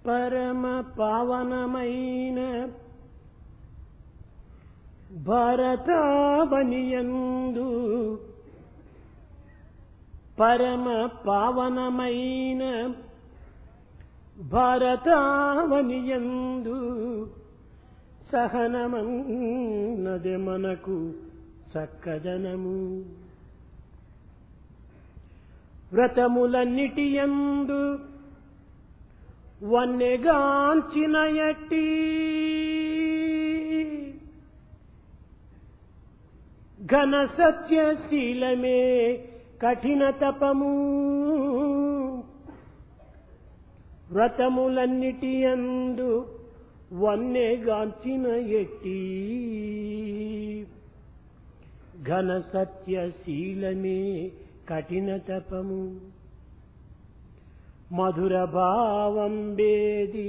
పరమ పావనమైన భారతావనియందు పరమ పావనమైన భారతావనియందు సహనమన్నది మనకు చక్కదనము. వ్రతములన్నిటియందు వన్నెగాంచిన ఎట్టి ఘన సత్యశీలమే కఠిన తపము. వ్రతములన్నిటియందు వన్నెగాంచిన ఎట్టి ఘన సత్యశీలమే కఠిన తపము. మధుర భావం వేది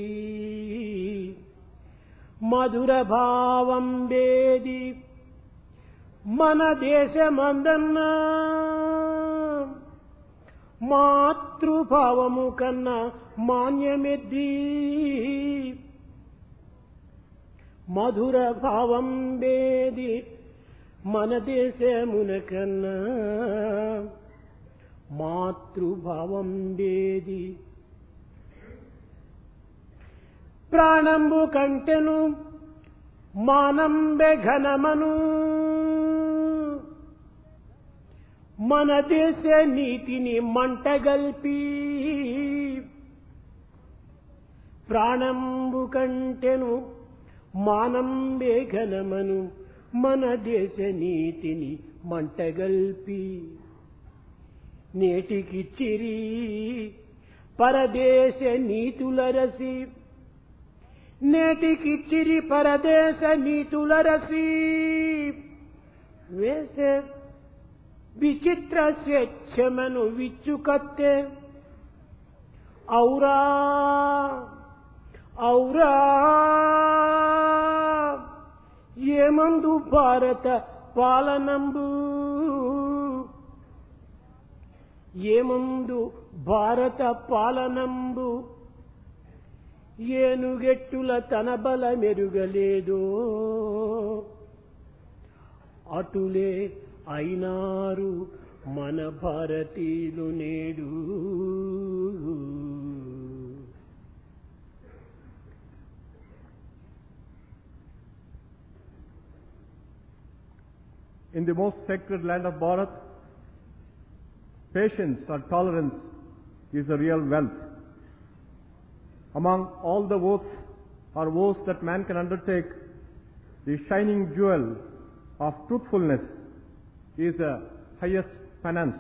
మధుర భావం వేది మన దేశమందన్నా మాతృభావము కన్నా మాన్యమెద్ది. మధుర భావం వేది మన దేశమున కన్నా మాతృభావం వేది. ప్రాణంబు కంటెను మానంబె ఘనమను మన దేశ నీతిని మంటగల్పి. ప్రాణంబు కంటెను మానంబె ఘనమను మన దేశ నీతిని మంటగల్పి. నేటికిచ్చిరి పరదేశ నీతులరసి నేటికిచ్చిరి పరదేశ నీతులరసి వేసే విచిత్ర స్వేచ్ఛమను విచ్చుకత్తె. ఔరా ఔరా ఏమందు భారత పాలనంబు ఏమందు భారత పాలనంబు ఏనుగెట్టుల తన బల మెరుగలేదో అటులే అయినారు మన భారతీయులు నేడు. In the most sacred land of Bharat, patience or tolerance is a real wealth. Among all the oaths or vows that man can undertake, the shining jewel of truthfulness is the highest penance.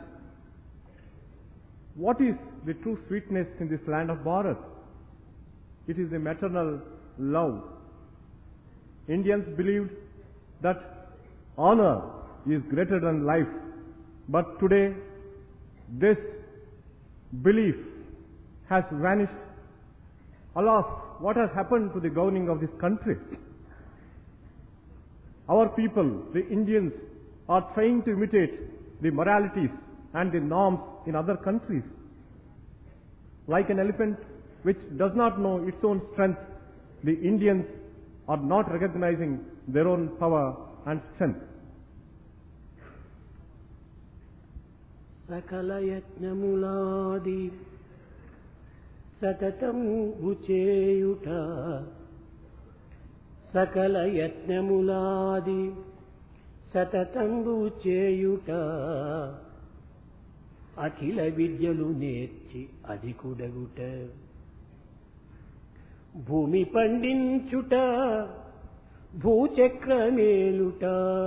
What is the true sweetness in this land of Bharat? It is the maternal love. Indians believed that honor is greater than life, but today this belief has vanished. Alas, what has happened to the governing of this country? Our people, the Indians, are trying to imitate the moralities and the norms in other countries. Like an elephant which does not know its own strength, the Indians are not recognizing their own power and strength. సకల యత్నములాది సతతం చేయుట సకల యత్నములాది సతతంబు చేయుట అఖిల విద్యలు నేర్చి అధికుడగుట భూమి పండించుట భూచక్రమేలుట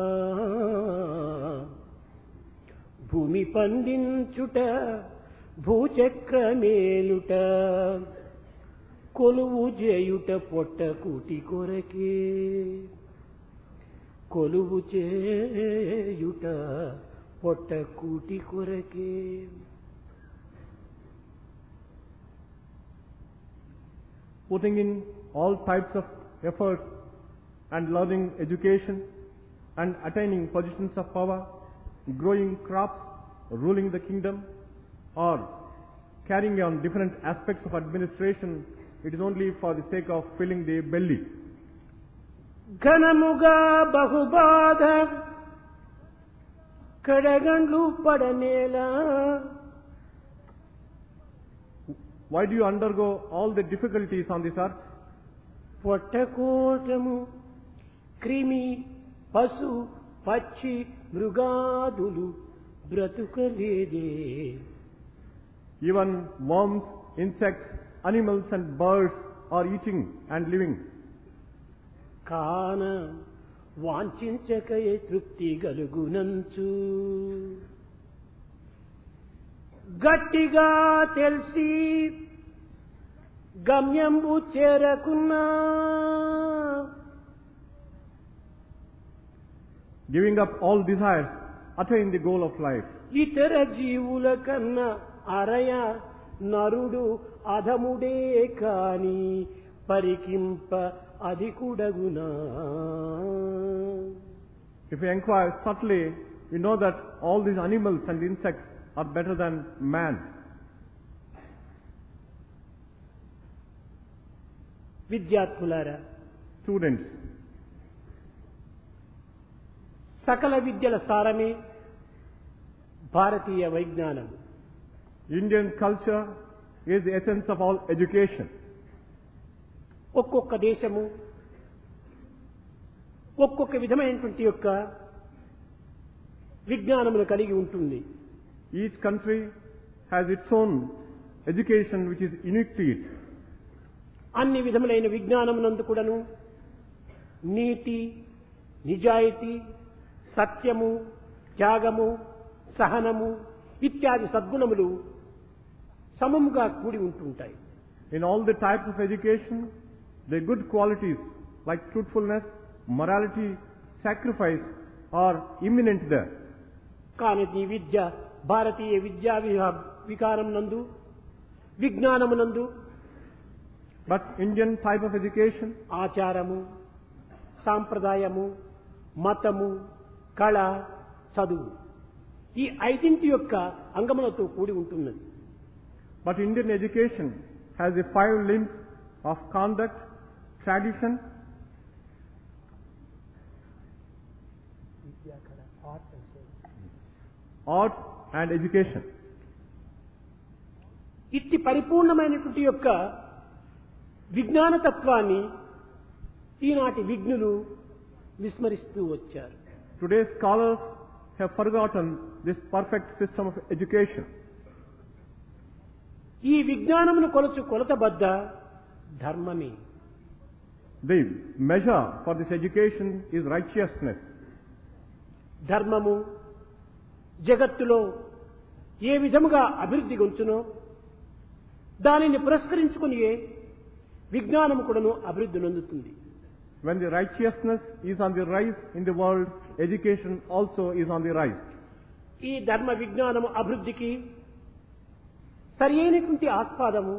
భూమి పండించుట భూచక్రమేలుట కొలువు చేయుట పొట్ట కూటి కొరకే కొలువు చేయుట పొట్ట కూటి కొరకే. Putting in all types of effort and learning education and attaining positions of power, growing crops, ruling the kingdom, or carrying on different aspects of administration it is only for the sake of filling the belly. ఘనముగా బహుబాధ కడగండ్లు పడనేలా. Why do you undergo all the difficulties on this earth? పొట్టకోటము క్రిమి పశు పక్షి మృగాదులు బ్రతుకలేదే. Even worms, insects, animals and birds are eating and living. కాన వాంఛించకయే తృప్తి గలుగునంచు గట్టిగా తెలిసి గమ్యంబు చేరకున్నా. Giving up all desires, attain the goal of life. ఇతర జీవుల కన్నా అరయ నరుడు అధముడే కాని పరికింప అధికుడగునా. If we inquire subtly, we know that all these animals and insects are better than man. విద్యార్థులారా, Students, సకల విద్యల సారమే భారతీయ వైజ్ఞానం. Indian culture is the essence of all education. ఒక్కొక్క దేశము ఒక్కొక్క విధమైనటువంటి యొక్క విజ్ఞానమును కలిగి ఉంటుంది. Each country has its own education which is unique to it. అన్ని విధములైన విజ్ఞానమునందు కూడాను నీతి, నిజాయితీ, సత్యము, త్యాగము, సహనము ఇత్యాది సద్గుణములు సమముగా కూడి ఉంటుంటాయి. In all the types of education, the good qualities like truthfulness, morality, sacrifice are imminent there. కానీ ఈ విద్య భారతీయ విద్యా వికారం నందు విజ్ఞానమునందు But Indian type of education, ఆచారము, సాంప్రదాయము, మతము, కళ, చదువు ఈ ఐదింటి యొక్క అంగములతో కూడి ఉంటున్నది. but Indian education has the 5 limbs of conduct, tradition, art and education. ఇట్టి పరిపూర్ణమైనటువంటి యొక్క విజ్ఞాన తత్వాన్ని ఈనాటి విజ్ఞులు విస్మరిస్తూ వచ్చారు. Today's scholars have forgotten this perfect system of education. ఈ విజ్ఞానమును కొలతబద్ద ధర్మమే. The measure for this education is righteousness. ధర్మము జగత్తులో ఏ విధముగా అభివృద్ధి గొంచునో దానిని పురస్కరించుకుని విజ్ఞానము కూడాను అభివృద్ధి నొందుతుంది. When the righteousness is on the rise in the world, education also is on the rise. ఈ ధర్మ విజ్ఞానము అభివృద్ధికి సరియైనటువంటి ఆస్పాదము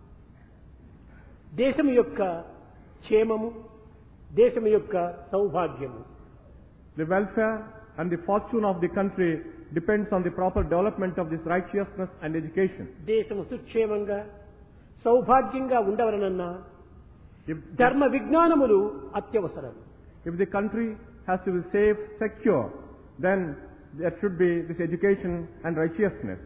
దేశం యొక్క క్షేమము, దేశం యొక్క సౌభాగ్యము. The welfare and the fortune of the country depends on the proper development of this righteousness and education. దేశము సుక్షేమంగా సౌభాగ్యంగా ఉండవలనన్నా If ధర్మ విజ్ఞానములు అత్యవసరం. the country has to be safe, secure, then there should be this education and righteousness.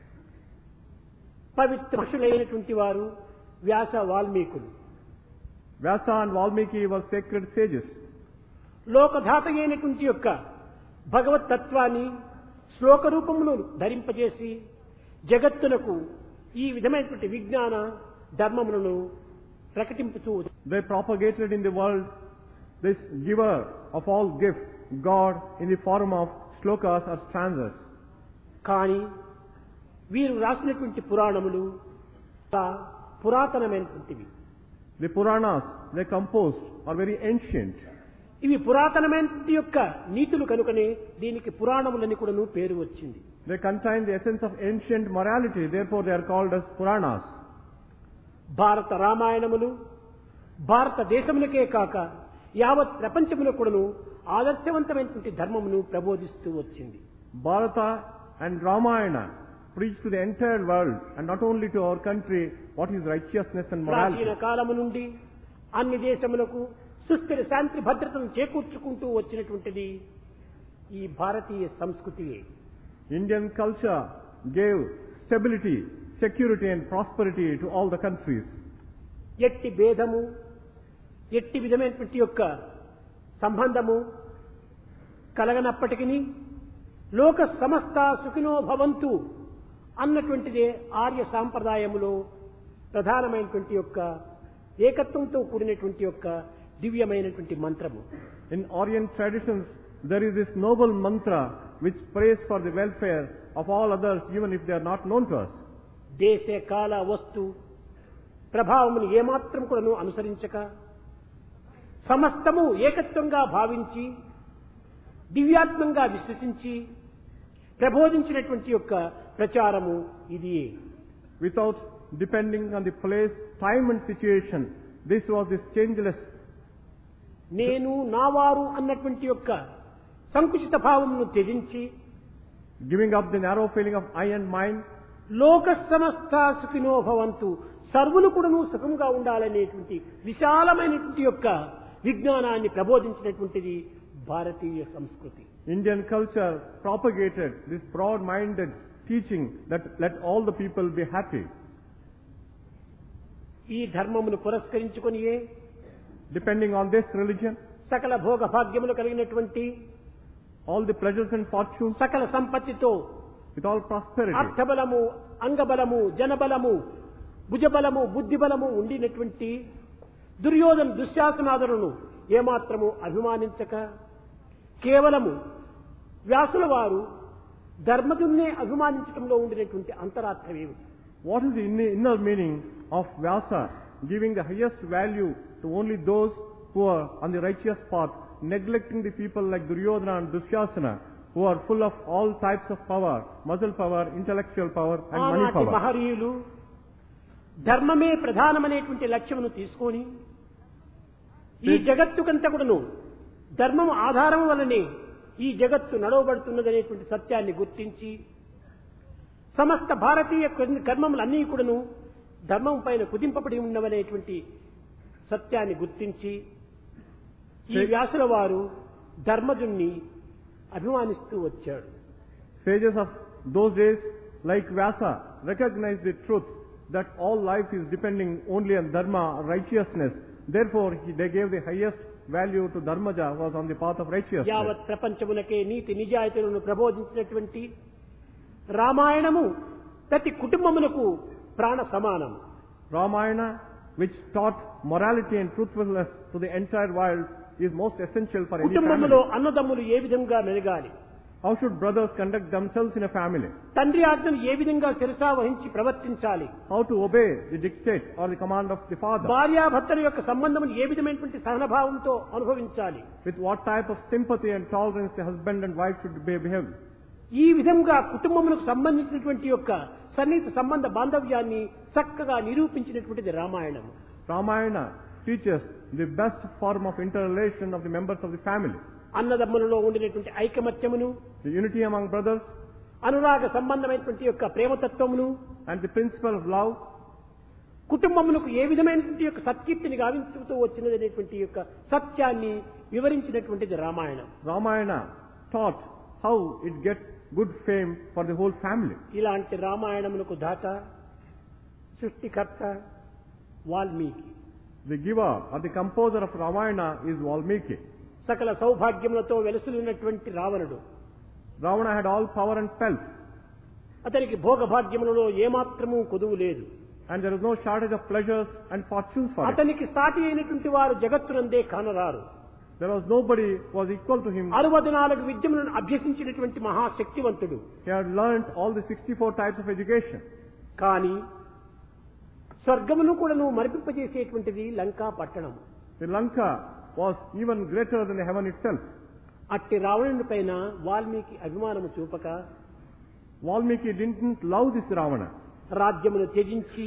పవిత్ర ఋషులైనటువంటి వారు వ్యాస, వాల్మీకులు Vyasa and Valmiki were sacred sages. లోకధాత అయినటువంటి యొక్క భగవత్ తత్వాన్ని శ్లోక రూపమును ధరింపజేసి జగత్తునకు ఈ విధమైనటువంటి విజ్ఞాన ధర్మములను ప్రకటింపుతూ They propagated in the world this giver of all gifts, God, in the form of shlokas or stanzas. కానీ వీరు రాసినటువంటి పురాణములు పురాతనమైనటువంటివి. The Puranas they composed are very ancient. ఇవి పురాతనమైనటువంటి యొక్క నీతులు కనుకనే దీనికి పురాణములని కూడాను పేరు వచ్చింది. They contain the essence of ancient morality, therefore they are called as Puranas. భారత రామాయణములు భారతదేశమునకే కాక యావత్ ప్రపంచములో కూడాను ఆదర్శవంతమైనటువంటి ధర్మమును ప్రబోధిస్తూ వచ్చింది. Bharata and Ramayana preach to the entire world and not only to our country what is righteousness and morality. ప్రాచీన కాలము నుండి అన్ని దేశములకు సుస్థిర శాంతి భద్రతను చేకూర్చుకుంటూ వచ్చినటువంటిది ఈ భారతీయ సంస్కృతియే. Indian culture gave stability, security and prosperity to all the countries. ఎట్టి భేదము, ఎట్టి విధమైనటువంటి యొక్క సంబంధము కలగనప్పటికీ లోక సమస్త సుఖినో భవంతు అన్నటువంటిదే ఆర్య సాంప్రదాయములో ప్రధానమైనటువంటి యొక్క ఏకత్వంతో కూడినటువంటి యొక్క దివ్యమైనటువంటి మంత్రము. In Orient traditions, there is this noble mantra which prays for the welfare of all others even if they are not known to us. దేశ కాల వస్తు ప్రభావమును ఏమాత్రం కూడాను అనుసరించక సమస్తము ఏకత్వంగా భావించి దివ్యాత్మంగా విశ్వసించి ప్రబోధించినటువంటి యొక్క ప్రచారము ఇది. Without depending on the place, time and situation, this was this changeless. నేను నావారు అన్నటువంటి యొక్క సంకుచిత భావమును త్యజించి Giving up the narrow feeling of I and mine, లోక సమస్త సుఖినో భవంతు సర్వులు కూడాను సుఖంగా ఉండాలనేటువంటి విశాలమైనటువంటి యొక్క విజ్ఞానాన్ని ప్రబోధించినటువంటిది భారతీయ సంస్కృతి. Indian culture propagated this broad-minded teaching that let all the people be happy. ఈ ధర్మమును పురస్కరించుకొనియే Depending on this religion, సకల భోగ భాగ్యములు కలిగినటువంటి all the pleasures and fortunes, సకల సంపత్తితో with all prosperity, అర్థబలము, అంగబలము, జనబలము, భుజబలము, బుద్ధిబలము ఉండినటువంటి దుర్యోధన దుశ్శాసనాదులను ఏమాత్రము అభిమానించక కేవలము వ్యాసుల వారు ధర్మజున్నే అభిమానించడంలో ఉండినటువంటి అంతరార్థమేమిటి? what is the inner meaning of Vyasa giving the highest value to only those who are on the righteous path, neglecting the people like Duryodhana and Dushasana who are full of all types of power, muscle power, intellectual power and money ఆనాటి power. మహనీయులు ధర్మమే ప్రధానమైనటువంటి లక్ష్యమును తీసుకొని ఈ జగత్తుకంతా కూడాను ధర్మం ఆధారం వలనే ఈ జగత్తు నడవబడుతున్నదనేటువంటి సత్యాన్ని గుర్తించి సమస్త భారతీయ కర్మములన్నీ కూడాను ధర్మం పైన కుదింపబడి ఉన్నవనేటువంటి సత్యాన్ని గుర్తించి ఈ వ్యాసుల వారు ధర్మజుణ్ణి అభిమానిస్తూ వచ్చాడు. Sages of those days like Vyasa recognized the truth that all life is depending only on dharma, righteousness. Therefore, they gave the highest value to Dharmaja who was on the path of righteousness. యావత్ ప్రపంచమునకే నీతి నిజాయితీలను ప్రబోధించినటువంటి రామాయణము ప్రతి కుటుంబమునకు ప్రాణ సమానం. Ramayana, which taught morality and truthfulness to the entire world, is most essential for any కుటుంబములో family. అన్నదమ్ములు ఏ విధంగా మెలగాలి, How should brothers conduct themselves in a family? తండ్రి ఆజ్ఞను ఏ విధంగా శిరసా వహించి ప్రవర్తించాలి, How to obey the dictate or the command of the father? భార్యాభర్తల యొక్క సంబంధమును ఏ విధమైనటువంటి సహనభావంతో అనుభవించాలి, With what type of sympathy and tolerance the husband and wife should behave? ఈ విధంగా కుటుంబములకు సంబంధించినటువంటి యొక్క సన్నిహిత సంబంధ బాంధవ్యాన్ని చక్కగా నిరూపించినటువంటిది Ramayanam. Ramayana teaches the best form of interrelation of the members of the family. అన్నదమ్ములలో ఉండినటువంటి ఐకమత్యమును, The unity among brothers అనురాగ సంబంధమైనటువంటి యొక్క ప్రేమతత్వమును, and the principle of love, కుటుంబమునకు ఏ విధమైనటువంటి యొక్క సత్కీర్తిని గావించుతూ వచ్చినదనేటువంటి యొక్క సత్యాన్ని వివరించినటువంటిది Ramayanam. Ramayana taught how it gets good fame for the whole family. ఇలాంటి రామాయణమునకు దాత సృష్టికర్త Valmiki. The giver or the composer of Ramayana is Valmiki. సకల సౌభాగ్యములతో వెలసిల్లినటువంటి రావణుడు, Ravana had all power and pelf, అతనికి భోగభాగ్యములలో ఏమాత్రము కొదువు లేదు. and there is no shortage of pleasures and fortunes for him. అతనికి సాటి అయినటువంటి వారు జగత్తునందే కానరారు. There was nobody who was equal to him. 64 విద్యములను అభ్యసించినటువంటి మహాశక్తివంతుడు. He had learnt all the 64 types of education. కానీ స్వర్గమును కూడాను మరిపింపజేసేటువంటిది లంకా పట్టణం. The Lanka was even greater than the heaven itself. అట్టి రావణుని పైన వాల్మీకి అభిమానము చూపక Valmiki didn't love this Ravana, రాజ్యమును త్యజించి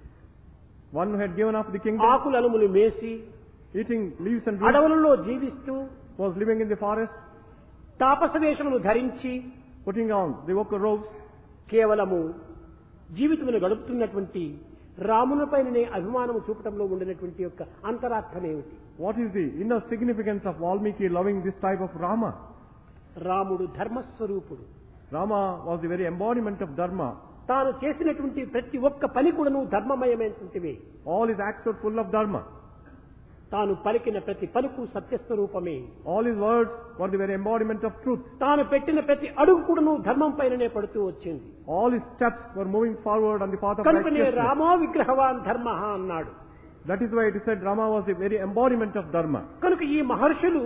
one who had given up the kingdom, ఆకులనుములు మేసి eating leaves and roots, అడవులలో జీవిస్తూ was living in the forest, తాపస వేషమును ధరించి putting on the ochre robes, కేవలము జీవితమును గడుపుతున్నటువంటి రామునిపైననే అభిమానము చూపటంలో ఉండినటువంటి యొక్క అంతరార్థం ఏమిటి? What is the inner significance of Valmiki loving this type of Rama? రాముడు ధర్మస్వరూపుడు. Rama was the very embodiment of Dharma. తాను చేసినటువంటి ప్రతి ఒక్క పని కూడాను ధర్మమయమైనటువంటివే. All his acts were full of Dharma. తాను పలికిన ప్రతి పలుకు సత్యస్వరూపమే. All his words were the very embodiment of truth. తాను పెట్టిన ప్రతి అడుగు కూడాను ధర్మం పైననే పడుతూ వచ్చింది. All his steps were moving forward on the path of కనుకనే righteousness. రామో విగ్రహవాన్ ధర్మః అన్నాడు. That is why it is said Rama was the very embodiment of Dharma. కనుక ఈ మహర్షులు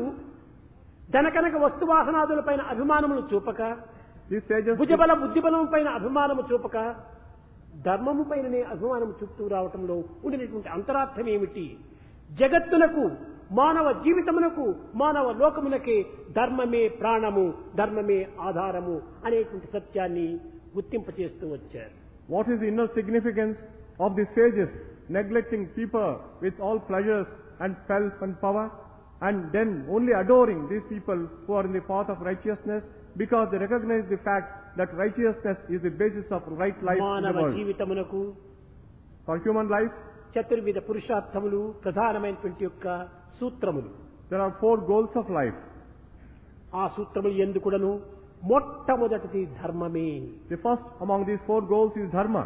ధనకనక వస్తువాహనాదులపైన అభిమానమును చూపక, These sages, భుజబల బుద్ధిబలం పైన అభిమానము చూపక, ధర్మము పైననే అభిమానము చూపుతూ రావటంలో ఉండినటువంటి అంతరార్థం ఏమిటి? జగత్తునకు, మానవ జీవితమునకు, మానవ లోకమునకే ధర్మమే ప్రాణము, ధర్మమే ఆధారము అనేటువంటి సత్యాన్ని గుర్తింపచేస్తూ వచ్చారు. what is the inner significance of the sages neglecting people with all pleasures and pelf and power, and then only adoring these people who are in the path of righteousness, because they recognize the fact that righteousness is the basis of right life in the మానవ world. జీవితమునకు For human life, చతుర్విధ పురుషార్థములు ప్రధానమైనటువంటి యొక్క సూత్రములు. there are 4 goals of life. ఆ సూత్రములు ఎందుకుడను మొట్టమొదటిది ధర్మమే. The first among these 4 goals is Dharma.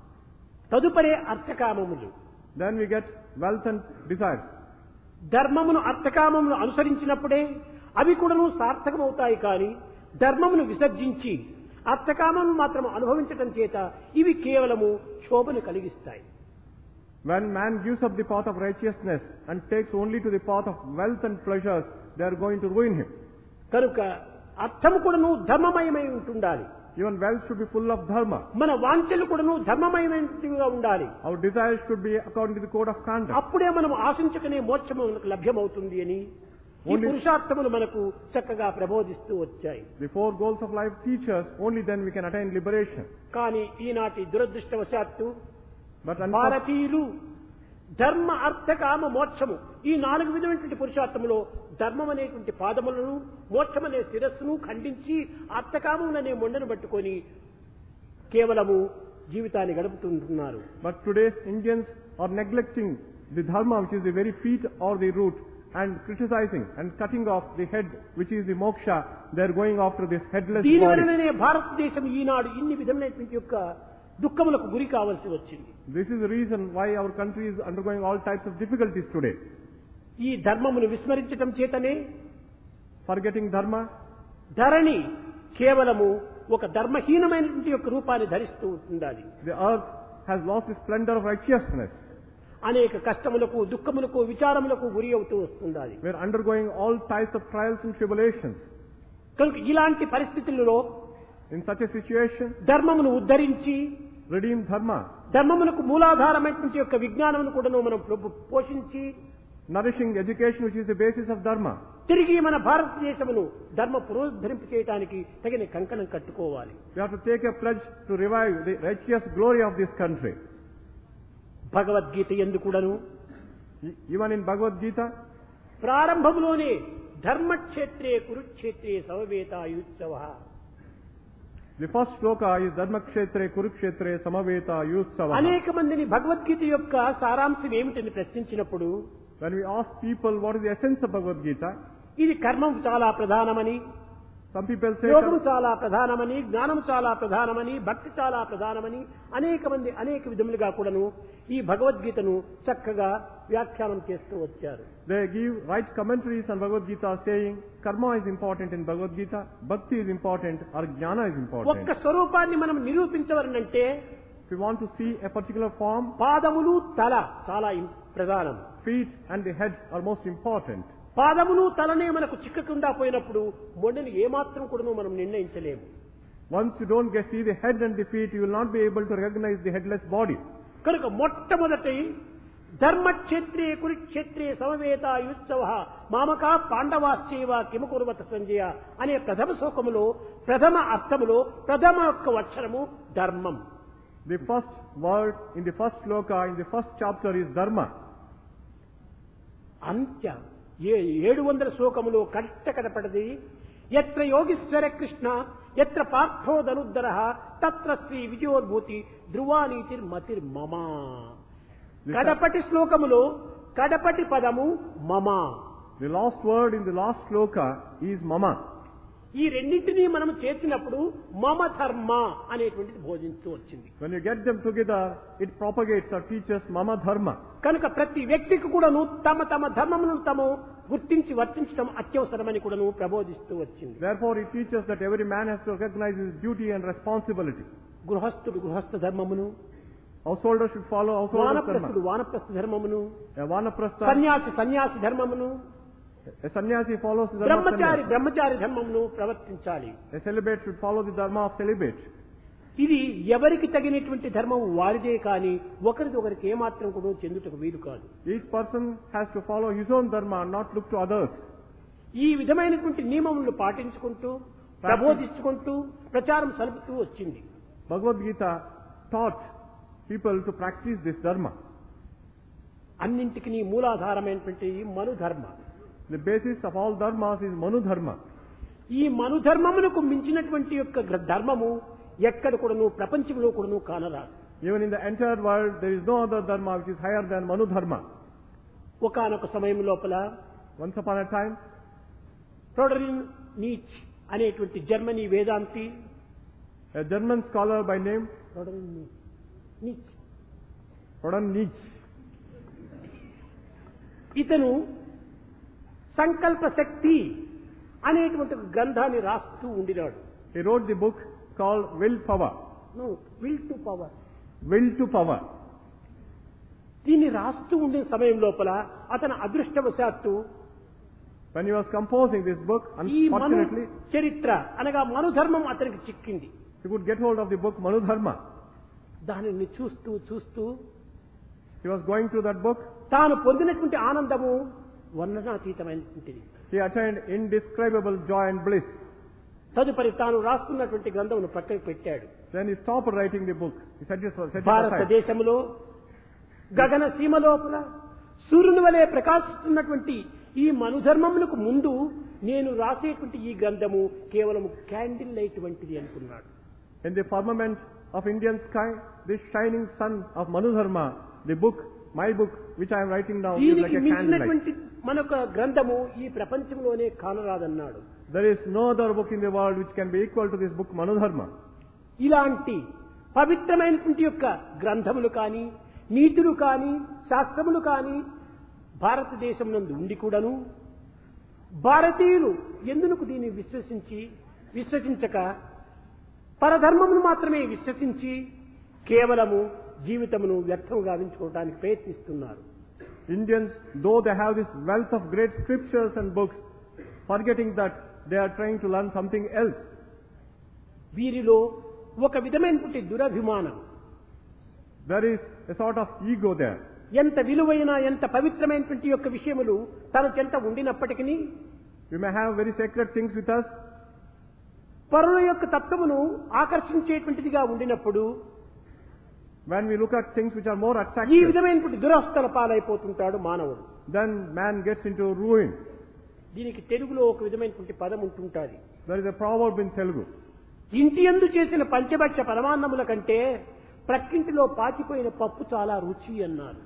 తదుపరి అర్థకామములు. Then we get wealth and desires. ధర్మమును అర్థకామమును అనుసరించినప్పుడే అవి కూడాను సార్థకమవుతాయి. కానీ ధర్మమును విసర్జించి అర్థకామమును మాత్రం అనుభవించటం చేత ఇవి కేవలము శోభను కలిగిస్తాయి. When man gives up the path of righteousness and takes only to the path of wealth and pleasures, they are going to ruin him. కనుక అర్థము కూడాను ధర్మమయమై ఉంటుండాలి. Even wealth should be full of dharma. మన వాంఛలు కూడాను ధర్మమయమైనవిగా ఉండాలి. Our desires should be according to the code of conduct. అప్పుడే మనం ఆశించకనే మోక్షము మనకు లభ్యమవుతుంది అని ఈ పురుషార్థములు మనకు చక్కగా ప్రబోధిస్తూ వచ్చాయి. The 4 goals of life teach us, only then we can attain liberation. కానీ ఈనాటి దురదృష్టవశాత్తు But భారతీయులు ధర్మ అర్థ కామ మోక్షము ఈ 4 విధమైనటువంటి పురుషార్థములో ధర్మం అనేటువంటి పాదములను, మోక్షం అనే శిరస్సును ఖండించి అర్థకామములనే మొండను పట్టుకొని కేవలము జీవితాన్ని గడుపుతుంటున్నారు. But today's Indians are neglecting the dharma, which is the very feet or the root, and criticizing and cutting off the head, which is the moksha. They are going after this headless body. దీనివలననే భారతదేశం ఈనాడు ఇన్ని విధమైనటువంటి యొక్క దుఃఖములకు గురి కావాల్సి వచ్చింది. This is the reason why our country is undergoing all types of difficulties today. ఈ ధర్మమును విస్మరించటం చేతనే Forgetting dharma, ధరణి కేవలము ఒక ధర్మహీనమైనటువంటి యొక్క రూపాన్ని ధరిస్తూ ఉండాలి. the earth has lost the splendor of righteousness. అనేక కష్టములకు, దుఃఖములకు, విచారములకు గురి అవుతూ వస్తుండాలి. We are undergoing all types of trials and tribulations. కనుక ఇలాంటి పరిస్థితులలో In such a situation, ధర్మమును ఉద్ధరించి redeem dharma, ధర్మమునకు మూలాధారమైనటువంటి యొక్క విజ్ఞానమును కూడా మనం పోషించి nourishing education, which is the basis of dharma. తిరిగి మన భారతదేశమును ధర్మ పునరుద్ధరింపు చేయడానికి తగిన కంకణం కట్టుకోవాలి. We have to take a pledge to revive the righteous glory of this country. Bhagavad Gita ఎందుకుడను Even in Bhagavad Gita, ప్రారంభములోనే ధర్మక్షేత్రే కురుక్షేత్రే సమవేతాయుత్సవః. the first shloka is Dharmakshetre Kurukshetre Samaveta Yutsava. అనేక మందిని భగవద్గీత యొక్క సారాంశం ఏమిటని ప్రశ్నించినప్పుడు When we ask people what is the essence of Bhagavad Gita, ఇది కర్మం చాలా ప్రధానమని, some people say యోగం చాలా ప్రధానమని, జ్ఞానం చాలా ప్రధానమని, భక్తి చాలా ప్రధానమని అనేక మంది అనేక విధములుగా కూడాను ఈ భగవద్గీతను చక్కగా వ్యాఖ్యానం చేస్తూ వచ్చారు. they give right commentaries on Bhagavad Gita saying karma is important in Bhagavad Gita, bhakti is important, or jnana is important. ఒక్క స్వరూపాన్ని మనం నిరూపించవలనంటే If we want to see a particular form, పాదములు, తల చాలా ప్రధానం. feet and the head are most important. పాదములు, తలనే మనకు చిక్కకుండా పోయినప్పుడు మొండని ఏమాత్రం కూడా మనం నిర్ణయించలేము. Once you don't see the head and the feet, you will not be able to recognize the headless body. కనుక మొట్టమొదటి ధర్మక్షేత్రే కురుక్షేత్రే సమవేతాయుత్సవః మామకా పాండవాశ్చైవ కిమ కుర్వత సంజయ అనే ప్రథమ శ్లోకములో ప్రథమ అర్థములో ప్రథమ యొక్క అక్షరము ధర్మం. The first word in the first shloka, in the first chapter is dharma. అంత్య 700 శ్లోకములో కట్ట కనపడది ఎత్ర యోగీశ్వర కృష్ణ ఎత్ర పార్థో ధనుర్ధరః తత్ర శ్రీ విజయోద్భూతి ధ్రువానీతిర్మతిర్మమ. కడపటి శ్లోకములో కడపటి పదము మమ. The last word in the last shloka is mama. ఈ రెండింటినీ మనం చేర్చినప్పుడు మమ ధర్మ అనేటువంటిది బోధిస్తూ వచ్చింది. When you get them together, it propagates or teaches mama dharma. కనుక ప్రతి వ్యక్తికి కూడాను తమ తమ ధర్మమును తాము గుర్తించి వర్తించడం అత్యవసరమని కూడాను ప్రబోధిస్తూ వచ్చింది. Therefore, it teaches that every man has to recognize his duty and responsibility. గృహస్థుడు గృహస్థ ధర్మమును, Householder should follow householder వానప్రస్థుడు dharma. వానప్రస్థ ధర్మమును, A vanaprastha, సన్యాసి సన్యాసి ధర్మమును, a sannyasi follows the dharma of Brahmachari sannyasi. బ్రహ్మచారి ధర్మమును ప్రవర్తించాలి. A celibate should follow the dharma of celibate. ఇది ఎవరికి తగినటువంటి ధర్మం వారిదే కానీ ఒకరికి ఒకరికి ఏమాత్రం కూడా చెందుటకు వీలు కాదు. Each person has to follow his own dharma and not look to others. ఈ విధమైనటువంటి నియమములను పాటించుకుంటూ ప్రబోధించుకుంటూ ప్రచారం సలుపుతూ వచ్చింది. Bhagavad Gita taught people to practice this dharma. అన్నింటికి మూలాధారమైనటువంటి మను ధర్మ. The basis of all dharmas is Manu dharma. ఈ మను ధర్మమునకు మించినటువంటి యొక్క ధర్మము ఎక్కడ కూడాను ప్రపంచంలో కూడాను కానరాదు. Even in the entire world, there is no other dharma which is higher than Manu dharma. ఒకానొక సమయం లోపల Once upon a time, Friedrich Nietzsche అనేటువంటి జర్మనీ వేదాంతి, a German scholar by name Friedrich Nietzsche, Rodan Nietzsche, ఇతను సంకల్ప శక్తి అనేటువంటి ఒక గ్రంథాన్ని రాస్తూ ఉండినాడు. he wrote the book called Will Power. Will to power. Will to Power. దీన్ని రాస్తూ ఉండే సమయం లోపల అతను అదృష్టవశాత్తు When he was composing this book, ఈ మను unfortunately, చరిత్ర అనగా మనుధర్మం అతనికి చిక్కింది. he could get hold of the book Manu dharma. దానిని చూస్తూ చూస్తూ He was going through that book. తాను పొందినటువంటి ఆనందము వర్ణనాతీతమైనటువంటిది. He attained indescribable joy and bliss. తదుపరి తాను రాస్తున్నటువంటి గ్రంథమును పక్కకు పెట్టాడు. Then he stopped writing the book. He set it aside. భారతదేశంలో గగన సీమ లోపల సూర్యుని వలె ప్రకాశిస్తున్నటువంటి ఈ మనుధర్మమునకు ముందు నేను రాసేటువంటి ఈ గ్రంథము కేవలం క్యాండిల్ లైట్ వంటిది అనుకున్నాడు. In the firmament of Indian sky, this shining sun of Manu dharma, the book, my book, which I am writing now, is like దీనికి a candlelight. మించినటువంటి మనొక గ్రంథము ఈ ప్రపంచంలోనే కానరాదన్నాడు. There is no other book in the world which can be equal to this book Manu dharma. ఇలాంటి పవిత్రమైనటువంటి యొక్క గ్రంథములు కానీ నీతులు కానీ శాస్త్రములు కానీ భారతదేశం నందు ఉండి కూడాను భారతీయులు ఎందుకు దీన్ని విశ్వసించక పరధర్మమును మాత్రమే విశ్వసించి కేవలము జీవితమును వ్యర్థం గావించుకోవడానికి ప్రయత్నిస్తున్నారు. Indians, though they have this wealth of great scriptures and books, forgetting that they are trying to learn something else. వీరిలో ఒక విధమైనటువంటి దురభిమానం, There is a sort of ego there. ఎంత విలువైన ఎంత పవిత్రమైనటువంటి యొక్క విషయములు తన చెంత ఉండినప్పటికీ We may have very sacred things with us. పరుల యొక్క తత్వమును ఆకర్షించేటువంటిదిగా ఉండినప్పుడు When we look at things which are more ఈ attractive, విధమైనటువంటి దురవస్థల పాలైపోతుంటాడు మానవుడు. then man gets into ruin. దీనికి తెలుగులో ఒక విధమైనటువంటి పదం ఉంటుంటాది. There is a proverb in Telugu. ఇంటి యందు చేసిన పంచభక్ష పరమాన్నముల కంటే ప్రక్కింటిలో పాచిపోయిన పప్పు చాలా రుచి అన్నారు.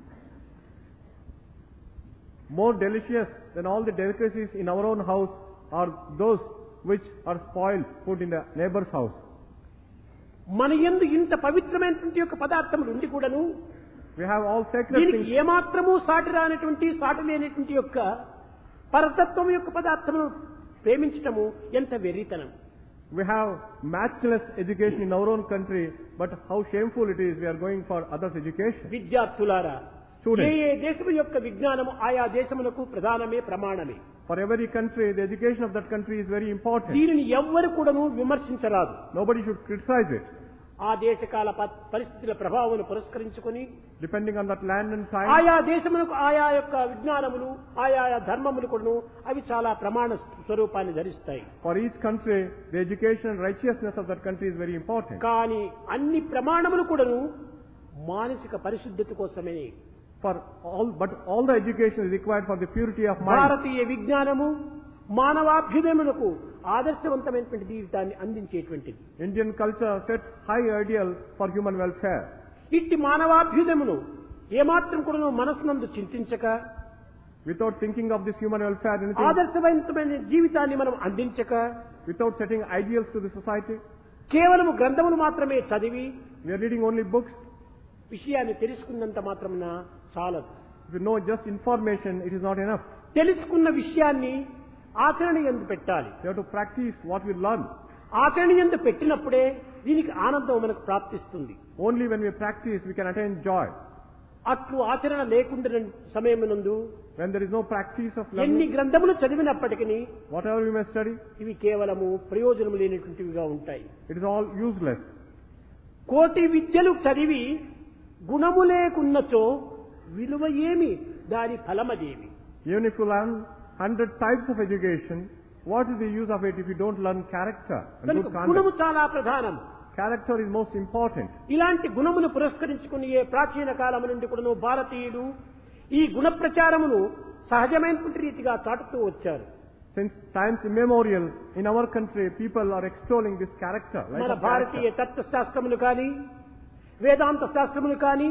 More delicious than all the delicacies in our own house are those which are spoiled, put in the neighbor's house. మన యందు ఇంత పవిత్రమైనటువంటి యొక్క పదార్థములు ఉండి కూడాను We have all sacred దీనికి things. ఏమాత్రము సాటి రానటువంటి సాటి లేనటువంటి యొక్క పరతత్వం యొక్క పదార్థమును ప్రేమించటము ఎంత వెర్రితనం. We have matchless education in our own country, but how shameful it is we are going for others' education. విద్యార్థులారా, Students. ఏ దేశము యొక్క విజ్ఞానము ఆయా దేశమునకు ప్రధానమే ప్రమాణమే. For every country, the education of that country is very important. దీనిని ఎవ్వరు కూడాను విమర్శించరాదు. Nobody should criticize it. ఆ దేశకాల పరిస్థితుల ప్రభావం పురస్కరించుకొని Depending on that land and time, ఆయా దేశమునకు ఆయా యొక్క విజ్ఞానములు ఆయా ధర్మములు కూడాను అవి చాలా ప్రమాణ స్వరూపాన్ని ధరిస్తాయి. for each country, the education and righteousness of that country is very important. కానీ అన్ని ప్రమాణములు కూడాను మానసిక పరిశుద్ధత కోసమే. But all the education is required for the purity of mind. భారతీయ విజ్ఞానము మానవాభ్యుదయములకు ఆదర్శవంతమైనటువంటి జీవితాన్ని అందించేటువంటిది. Indian culture sets high ideal for human welfare. ఇట్టి మానవాభ్యుదయమును ఏమాత్రం కూడా మనసునందు చింతించక, Without thinking of this human welfare, anything, ఆదర్శవంతమైన జీవితాన్ని మనం అందించక, without setting ideals to the society, కేవలము గ్రంథములు మాత్రమే చదివి we are reading only books. విషయాన్ని తెలుసుకున్నంత మాత్రమున చాలదు. If you know just information, it is not enough. తెలుసుకున్న విషయాన్ని ఆచరణ యందు పెట్టాలి. You have to practice what we learn. ఆచరణ యందు పెట్టినప్పుడే దీనికి ఆనందం మనకు ప్రాప్తిస్తుంది. Only when we practice, we can attain joy. అట్లు ఆచరణ లేకుండా సమయమునందు When there is no practice of ఎన్ని learning, గ్రంథములు చదివినప్పటికీ whatever we may study, ఇవి కేవలము ప్రయోజనం లేనటువంటివిగా ఉంటాయి. it is all useless. కోటి విద్యలు చదివి గుణము లేకున్నచో విలువ ఏమి, దాని ఫలమదేమి? Even if you learn 100 types of education, what is the use of it if you don't learn character and కనుక good గుణము conduct? చాలా ప్రధానం. Character is most important. ఇలాంటి గుణమును పురస్కరించుకుని ఏ ప్రాచీన కాలము నుండి కూడాను భారతీయులు ఈ గుణ ప్రచారమును సహజమైనటువంటి రీతిగా చాటుతూ వచ్చారు. Since times immemorial, in our country, people are extolling this character. Life మన of భారతీయ character. తత్వశాస్త్రములు కానీ వేదాంత శాస్త్రములు కానీ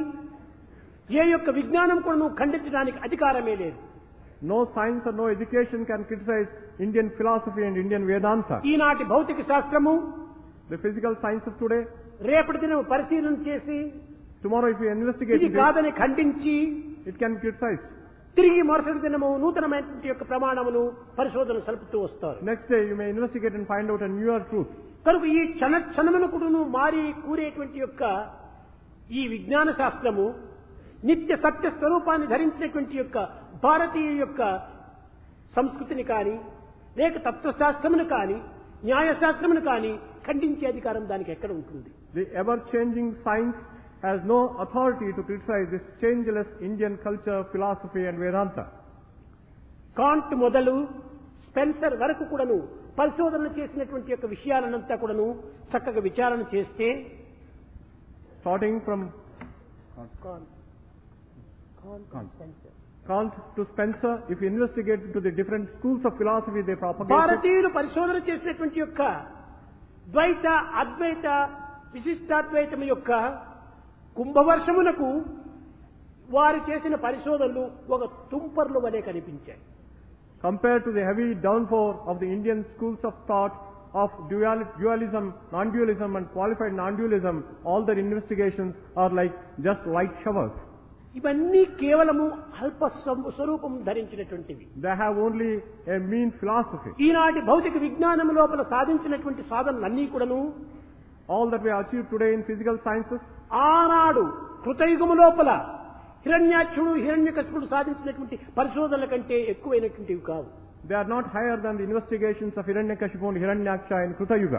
ఏ యొక్క విజ్ఞానం కూడా ఖండించడానికి అధికారమే లేదు. No science or no education can criticize Indian philosophy and Indian Vedanta. ఈనాటి భౌతిక శాస్త్రము The physical science of today, రేపటి దినం పరిశీలన చేసి tomorrow if you investigate ఇది it, కాదని ఖండించి it can criticize. తిరిగి మరుసటి దినము నూతనమైనటువంటి యొక్క ప్రమాణమును పరిశోధన సలుపుతూ వస్తారు. Next day you may investigate and find out a newer truth. కనుక ఈ క్షణమును కూడాను మారి కూరేటువంటి యొక్క ఈ విజ్ఞాన శాస్త్రము నిత్య సత్య స్వరూపాన్ని ధరించినటువంటి యొక్క భారతీయ యొక్క సంస్కృతిని కానీ లేక తత్వశాస్త్రమును కానీ న్యాయశాస్త్రమును కానీ ఖండించే అధికారం దానికి ఎక్కడ ఉంటుంది? The ever-changing science has no authority to criticize this changeless Indian culture, philosophy and Vedanta. Kant మొదలు స్పెన్సర్ వరకు కూడాను పరిశోధన చేసినటువంటి యొక్క విషయాలనంతా కూడాను చక్కగా విచారణ చేస్తే Starting from Kant to Spencer, if you investigate into the different schools of philosophy they propagated, భారతీయులు పరిశోధన చేసినటువంటి యొక్క ద్వైత అద్వైత విశిష్టాద్వైతం యొక్క కుంభవర్షమునకు వారు చేసిన పరిశోధనలు ఒక తుంపర్లు వలె కనిపించాయి. compared to the heavy downpour of the Indian schools of thought of dualism, non-dualism and qualified non-dualism, all their investigations are like just light showers. ఇవన్నీ కేవలము అల్ప స్వరూపం ధరించినటువంటివి. They have only a mean philosophy. ఈనాటి భౌతిక విజ్ఞానం లోపల సాధించినటువంటి సాధనలన్నీ కూడాను All that we have achieved today in physical sciences, ఆనాడు కృతయుగము లోపల హిరణ్యాక్షుడు హిరణ్యకశిపుడు సాధించినటువంటి పరిశోధనల కంటే ఎక్కువైనటువంటివి కావు. they are not higher than the investigations of Hiranyakashipu and Hiranyaksha in Kruta Yuga.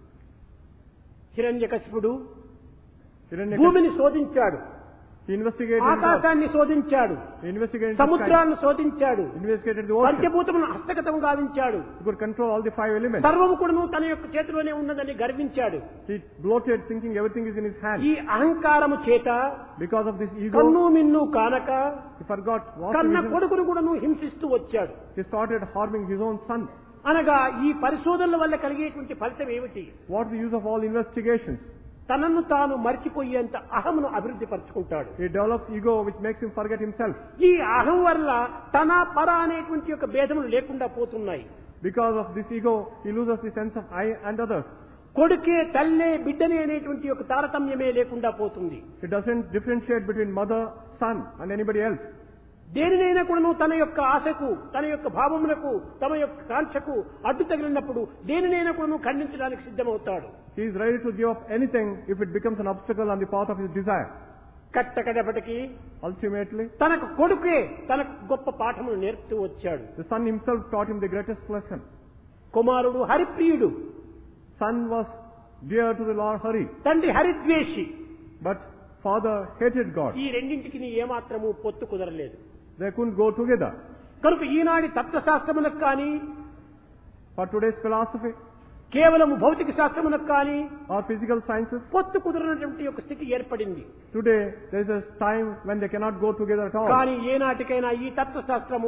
హిరణ్యకశిపుడు Hiranyakashipu, భూమిని శోధించాడు, he investigated ఆకాశాన్ని శోధించాడు, he investigated the sky, సముద్రాన్ని శోధించాడు, investigated the ocean. పంచభూతములను హస్తగతం గావించాడు, He could control all the 5 elements. సర్వము కూడాను తన యొక్క చేతిలోనే ఉన్నదని గర్వించాడు. He bloated thinking everything is in his hand. ఈ అహంకారము చేత Because of this ego, కన్ను మిన్ను కానక he forgot what కన్న he కొడుకును కూడాను హింసిస్తూ వచ్చాడు. He started harming his own son. అనగా ఈ పరిశోధనల వల్ల కలిగేటువంటి ఫలితం ఏమిటి? What is the use of all investigations? తనను తాను మర్చిపోయేంత అహమును అభివృద్ధి పరుచుకుంటాడు. He develops ego which makes him forget himself. ఈ అహం వల్ల తన పర అనేటువంటి యొక్క భేదములు లేకుండా పోతున్నాయి. Because of this ego, he loses the sense of I and others. కొడుకే తల్లే బిడ్డనే అనేటువంటి యొక్క తారతమ్యమే లేకుండా పోతుంది. He doesn't differentiate between mother, son and anybody else. దేనినైనా కూడా తన యొక్క ఆశకు తన యొక్క భావములకు తమ యొక్క కాంక్షకు అడ్డు తగిలినప్పుడు దేనినైనా కూడా ఖండించడానికి సిద్ధమవుతాడు. He is ready to give up anything if it becomes an obstacle on the path of his desire. కట్టకడపటికి Ultimately, తనకు కొడుకే తనకు గొప్ప పాఠమును నేర్పుతూ వచ్చాడు. the son himself taught him the greatest lesson. కుమారుడు హరిప్రియుడు, Son was dear to the Lord Hari, తండ్రి హరిద్వేషి. but father hated God. ఈ రెండింటికి ఏమాత్రము పొత్తు కుదరలేదు. They couldn't go together. కనుక ఈనాటి తత్వశాస్త్రమునకు కానీ For today's philosophy కేవలము భౌతిక శాస్త్రమునకు కానీ or physical sciences, పొత్తు కుదరనటువంటి ఒక స్థితి ఏర్పడింది. today there is a time when they cannot go together at all. కానీ ఏనాటికైనా ఈ తత్వశాస్త్రము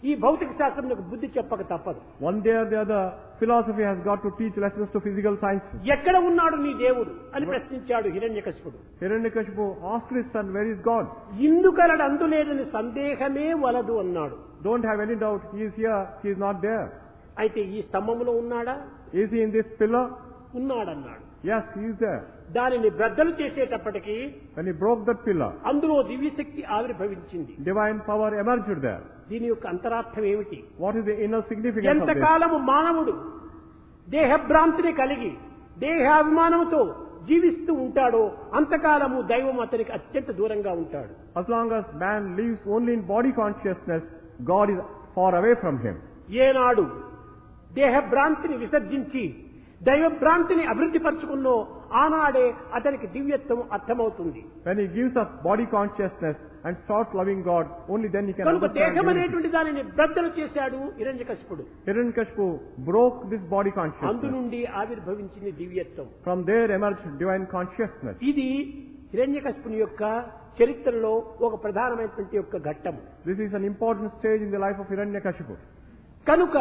ఈ భౌతిక శాస్త్రమునకు బుద్ధి చెప్పక తప్పదు. One day or the other, philosophy has got to teach lessons to physical sciences. ఎక్కడ ఉన్నాడు నీ దేవుడు అని ప్రశ్నించాడు హిరణ్యకశిపుడు. Hiranyakashipu asked his son, where is God? ఇందుకలడు అందులేదని సందేహమే వలదు అన్నాడు. Don't have any doubt, he is here, he is not there. అయితే ఈ స్తంభములో ఉన్నాడా? Is he in this pillar? ఉన్నాడన్నాడు. Yes, he is there. దానిని బ్రద్దలు చేసేటప్పటికి When he broke that pillar, అందులో దివ్యశక్తి ఆవిర్భవించింది. divine power emerged there. దీని యొక్క అంతరార్థం ఏమిటి? What is the inner significance of this? ఎంతకాలము మానవుడు దేహభ్రాంతిని కలిగి దేహాభిమానంతో జీవిస్తూ ఉంటాడో అంతకాలము దైవం అతనికి అత్యంత దూరంగా ఉంటాడు. As long as man lives only in body consciousness, God is far away from him. ఏనాడు దేహభ్రాంతిని విసర్జించి దైవభ్రాంతిని అభివృద్ధి పరుచుకున్నో ఆనాడే అతనికి దివ్యత్వం అర్థమవుతుంది. When he gives up body consciousness and starts loving God, only then he can కనుక understand దేహం divinity. అనేటువంటి దానిని బ్రద్దలు చేశాడు హిరణ్యకశిపుడు. Hiranyakashipu broke this body అందు consciousness. నుండి ఆవిర్భవించింది దివ్యత్వం. From there emerged divine consciousness. ఇది హిరణ్యకశిపుని యొక్క చరిత్రలో ఒక ప్రధానమైనటువంటి యొక్క ఘట్టం. This is an important stage in the life of Hiranyakashipu. కనుక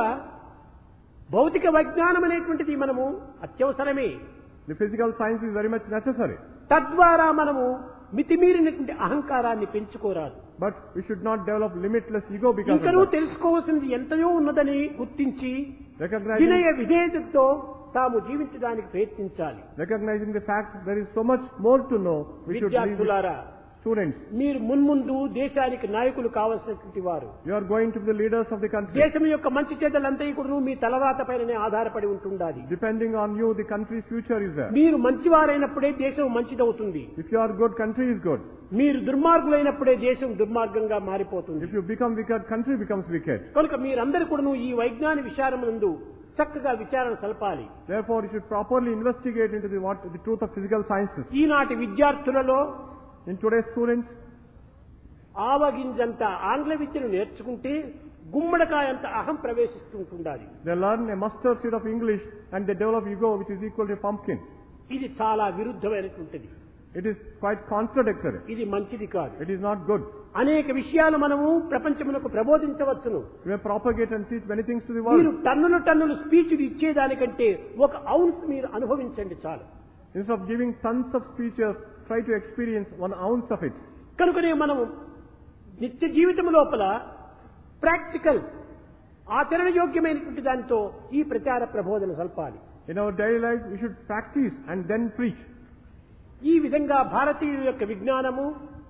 భౌతిక విజ్ఞానం అనేటువంటిది మనము అత్యవసరమే. The physical science is very much necessary. తద్వారా మనము మితిమీరినటువంటి అహంకారాన్ని పెంచుకోరాదు. But we should not develop limitless ego because of ఇంకనూ that. తెలుసుకోవాల్సింది ఎంతయో ఉన్నదని గుర్తించి Recognizing వినయ విధేయతతో తాము జీవించడానికి ప్రయత్నించాలి. the fact there is so much more to know, we should leave విద్యార్థులారా, students. మీరు మున్ముందు దేశానికి నాయకులు కావాల్సినటువంటి వారు. You are going to be the leaders of the country. దేశం యొక్క మంచి చెడ్డలంతా కూడా మీ తలరాత పైననే ఆధారపడి ఉంటుండాలి. Depending on you, the country's future is there. మీరు మంచివారైనప్పుడే దేశం మంచిదవుతుంది. If you are good, country is good. మీరు దుర్మార్గులైనప్పుడే దేశం దుర్మార్గంగా మారిపోతుంది. If you become wicked, country becomes wicked. కనుక మీరందరూ కూడా ఈ వైజ్ఞాన విచారమునందు చక్కగా విచారణ సలపాలి. Therefore, you should properly investigate into the truth of physical sciences. ఈనాటి విద్యార్థులలో In today's students, ఆవగింజంత ఆంగ్ల విద్యను నేర్చుకుంటే గుమ్మడికాయంత అహం ప్రవేశిస్తుంటుండాలి. they learn a mustard seed of English and they develop ego which is equal to a pumpkin. ఇది చాలా విరుద్ధమైనటువంటిది. It is quite contradictory. ఇది మంచిది కాదు. It is not good. అనేక విషయాలు మనము ప్రపంచమునకు ప్రబోధించవచ్చును. We may propagate and teach many things to the మీరు world. టన్నులు స్పీచ్లు ఇచ్చేదానికంటే ఒక ఔన్స్ మీరు అనుభవించండి చాలు. Instead of giving tons of speeches, try to experience 1 ounce of it. కనుకనే మనము నిత్య జీవితం లోపల ప్రాక్టికల్ ఆచరణ యోగ్యమైనటువంటి దానితో ఈ ప్రచార ప్రబోధన సల్పాలి. In our daily life, we should practice and then preach. ఈ విధంగా భారతీయుల యొక్క విజ్ఞానము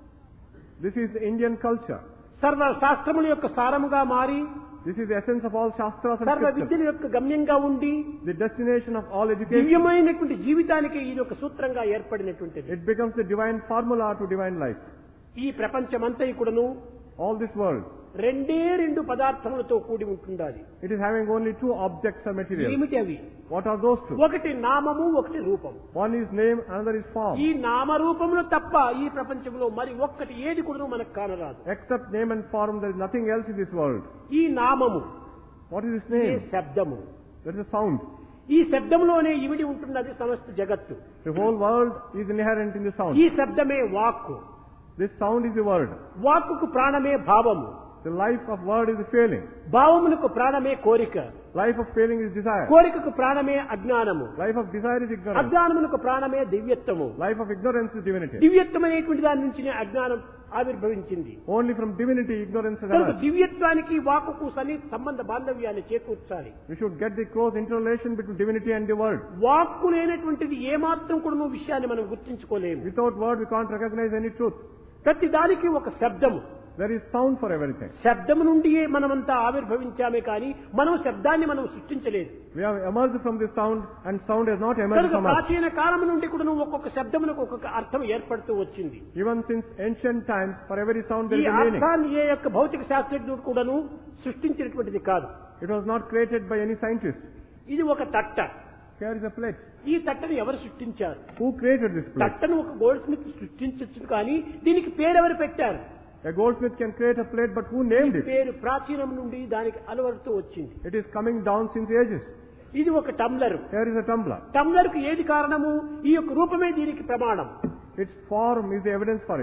This is the Indian culture. సర్వ శాస్త్రముల యొక్క సారముగా మారి This is the essence of all shastras and సర్వ scriptures. విద్యల యొక్క గమ్యంగా ఉండి The destination of all education. దివ్యమైనటువంటి జీవితానికి ఇది ఒక సూత్రంగా ఏర్పడినటువంటిది. It becomes the divine formula to divine life. ఈ ప్రపంచమంతా కూడాను All this world, రెండు పదార్థములతో కూడి ఉంటుండాలి. it is having only 2 objects or materials. ఏమిటి అవి? What are those 2? ఒకటి నామము, ఒకటి రూపం. One is name, another is form. ఈ నామరూపములు తప్ప ఈ ప్రపంచంలో మరి ఒక్కటి ఏది కూడా మనకు కానరాదు. Except name and form, there is nothing else in this world. ఈ నామము, What is its ఈ name? శబ్దము, There is a sound. ఈ శబ్దంలోనే ఇమిడి ఉంటున్నది సమస్త జగత్తు. The whole world is inherent in the sound. ఈ శబ్దమే వాక్కు. This sound is the word. వాక్కుకు ప్రాణమే భావము. The life of word is the feeling. భావమునకు ప్రాణమే కోరిక. Life of feeling is desire. కోరికకు ప్రాణమే అజ్ఞానము. Life of desire is ignorance. అజ్ఞానమునకు ప్రాణమే దివ్యత్వము. Life of ignorance is divinity. దివ్యత్వం అనేటువంటి దాని నుంచి అజ్ఞానం ఆవిర్భవించింది. Only from divinity ignorance has కనుక emerged. దివ్యత్వానికి వాక్కుకు సన్నిహిత సంబంధ బాంధవ్యాన్ని చేకూర్చాలి. We should get the close interrelation between divinity and the word. వాక్కు లేనటువంటిది ఏమాత్రం కూడా విషయాన్ని మనం గుర్తించుకోలేము. Without word, we can't recognize any truth. ప్రతి దానికి ఒక శబ్దము. There is sound for everything. శబ్దము నుండియే మనమంతా ఆవిర్భవించామే కానీ మనం శబ్దాన్ని మనం సృష్టించలేదు. We have emerged from this sound, and sound has not emerged కనుక from us. ప్రాచీన కాలం నుండి కూడా ఒక్కొక్క శబ్దమునకు ఒక్కొక్క అర్థం ఏర్పడుతూ వచ్చింది. Even since ancient times, for every sound there ఈ is a meaning. అర్థాన్ని ఏ యొక్క భౌతిక శాస్త్రజ్ఞుడు కూడాను సృష్టించినటువంటిది కాదు. It was not created by any scientist. ఇది ఒక తట్ట. Here is a plate. ఈ తట్టను ఎవరు సృష్టించారు? Who created this plate? తట్టను ఒక గోల్డ్ స్మిత్ సృష్టించచ్చు కానీ దీనికి పేరెవరు పెట్టారు? A goldsmith can create a plate, but who named it? పేరు ప్రాచీనం నుండి దానికి అలవడుతూ వచ్చింది. It is coming down since ages. ఇది ఒక tumbler. Here is a tumbler. Tumbler కు ఏది కారణము? ఈ యొక్క రూపమే దీనికి ప్రమాణం. Its form is the evidence for it.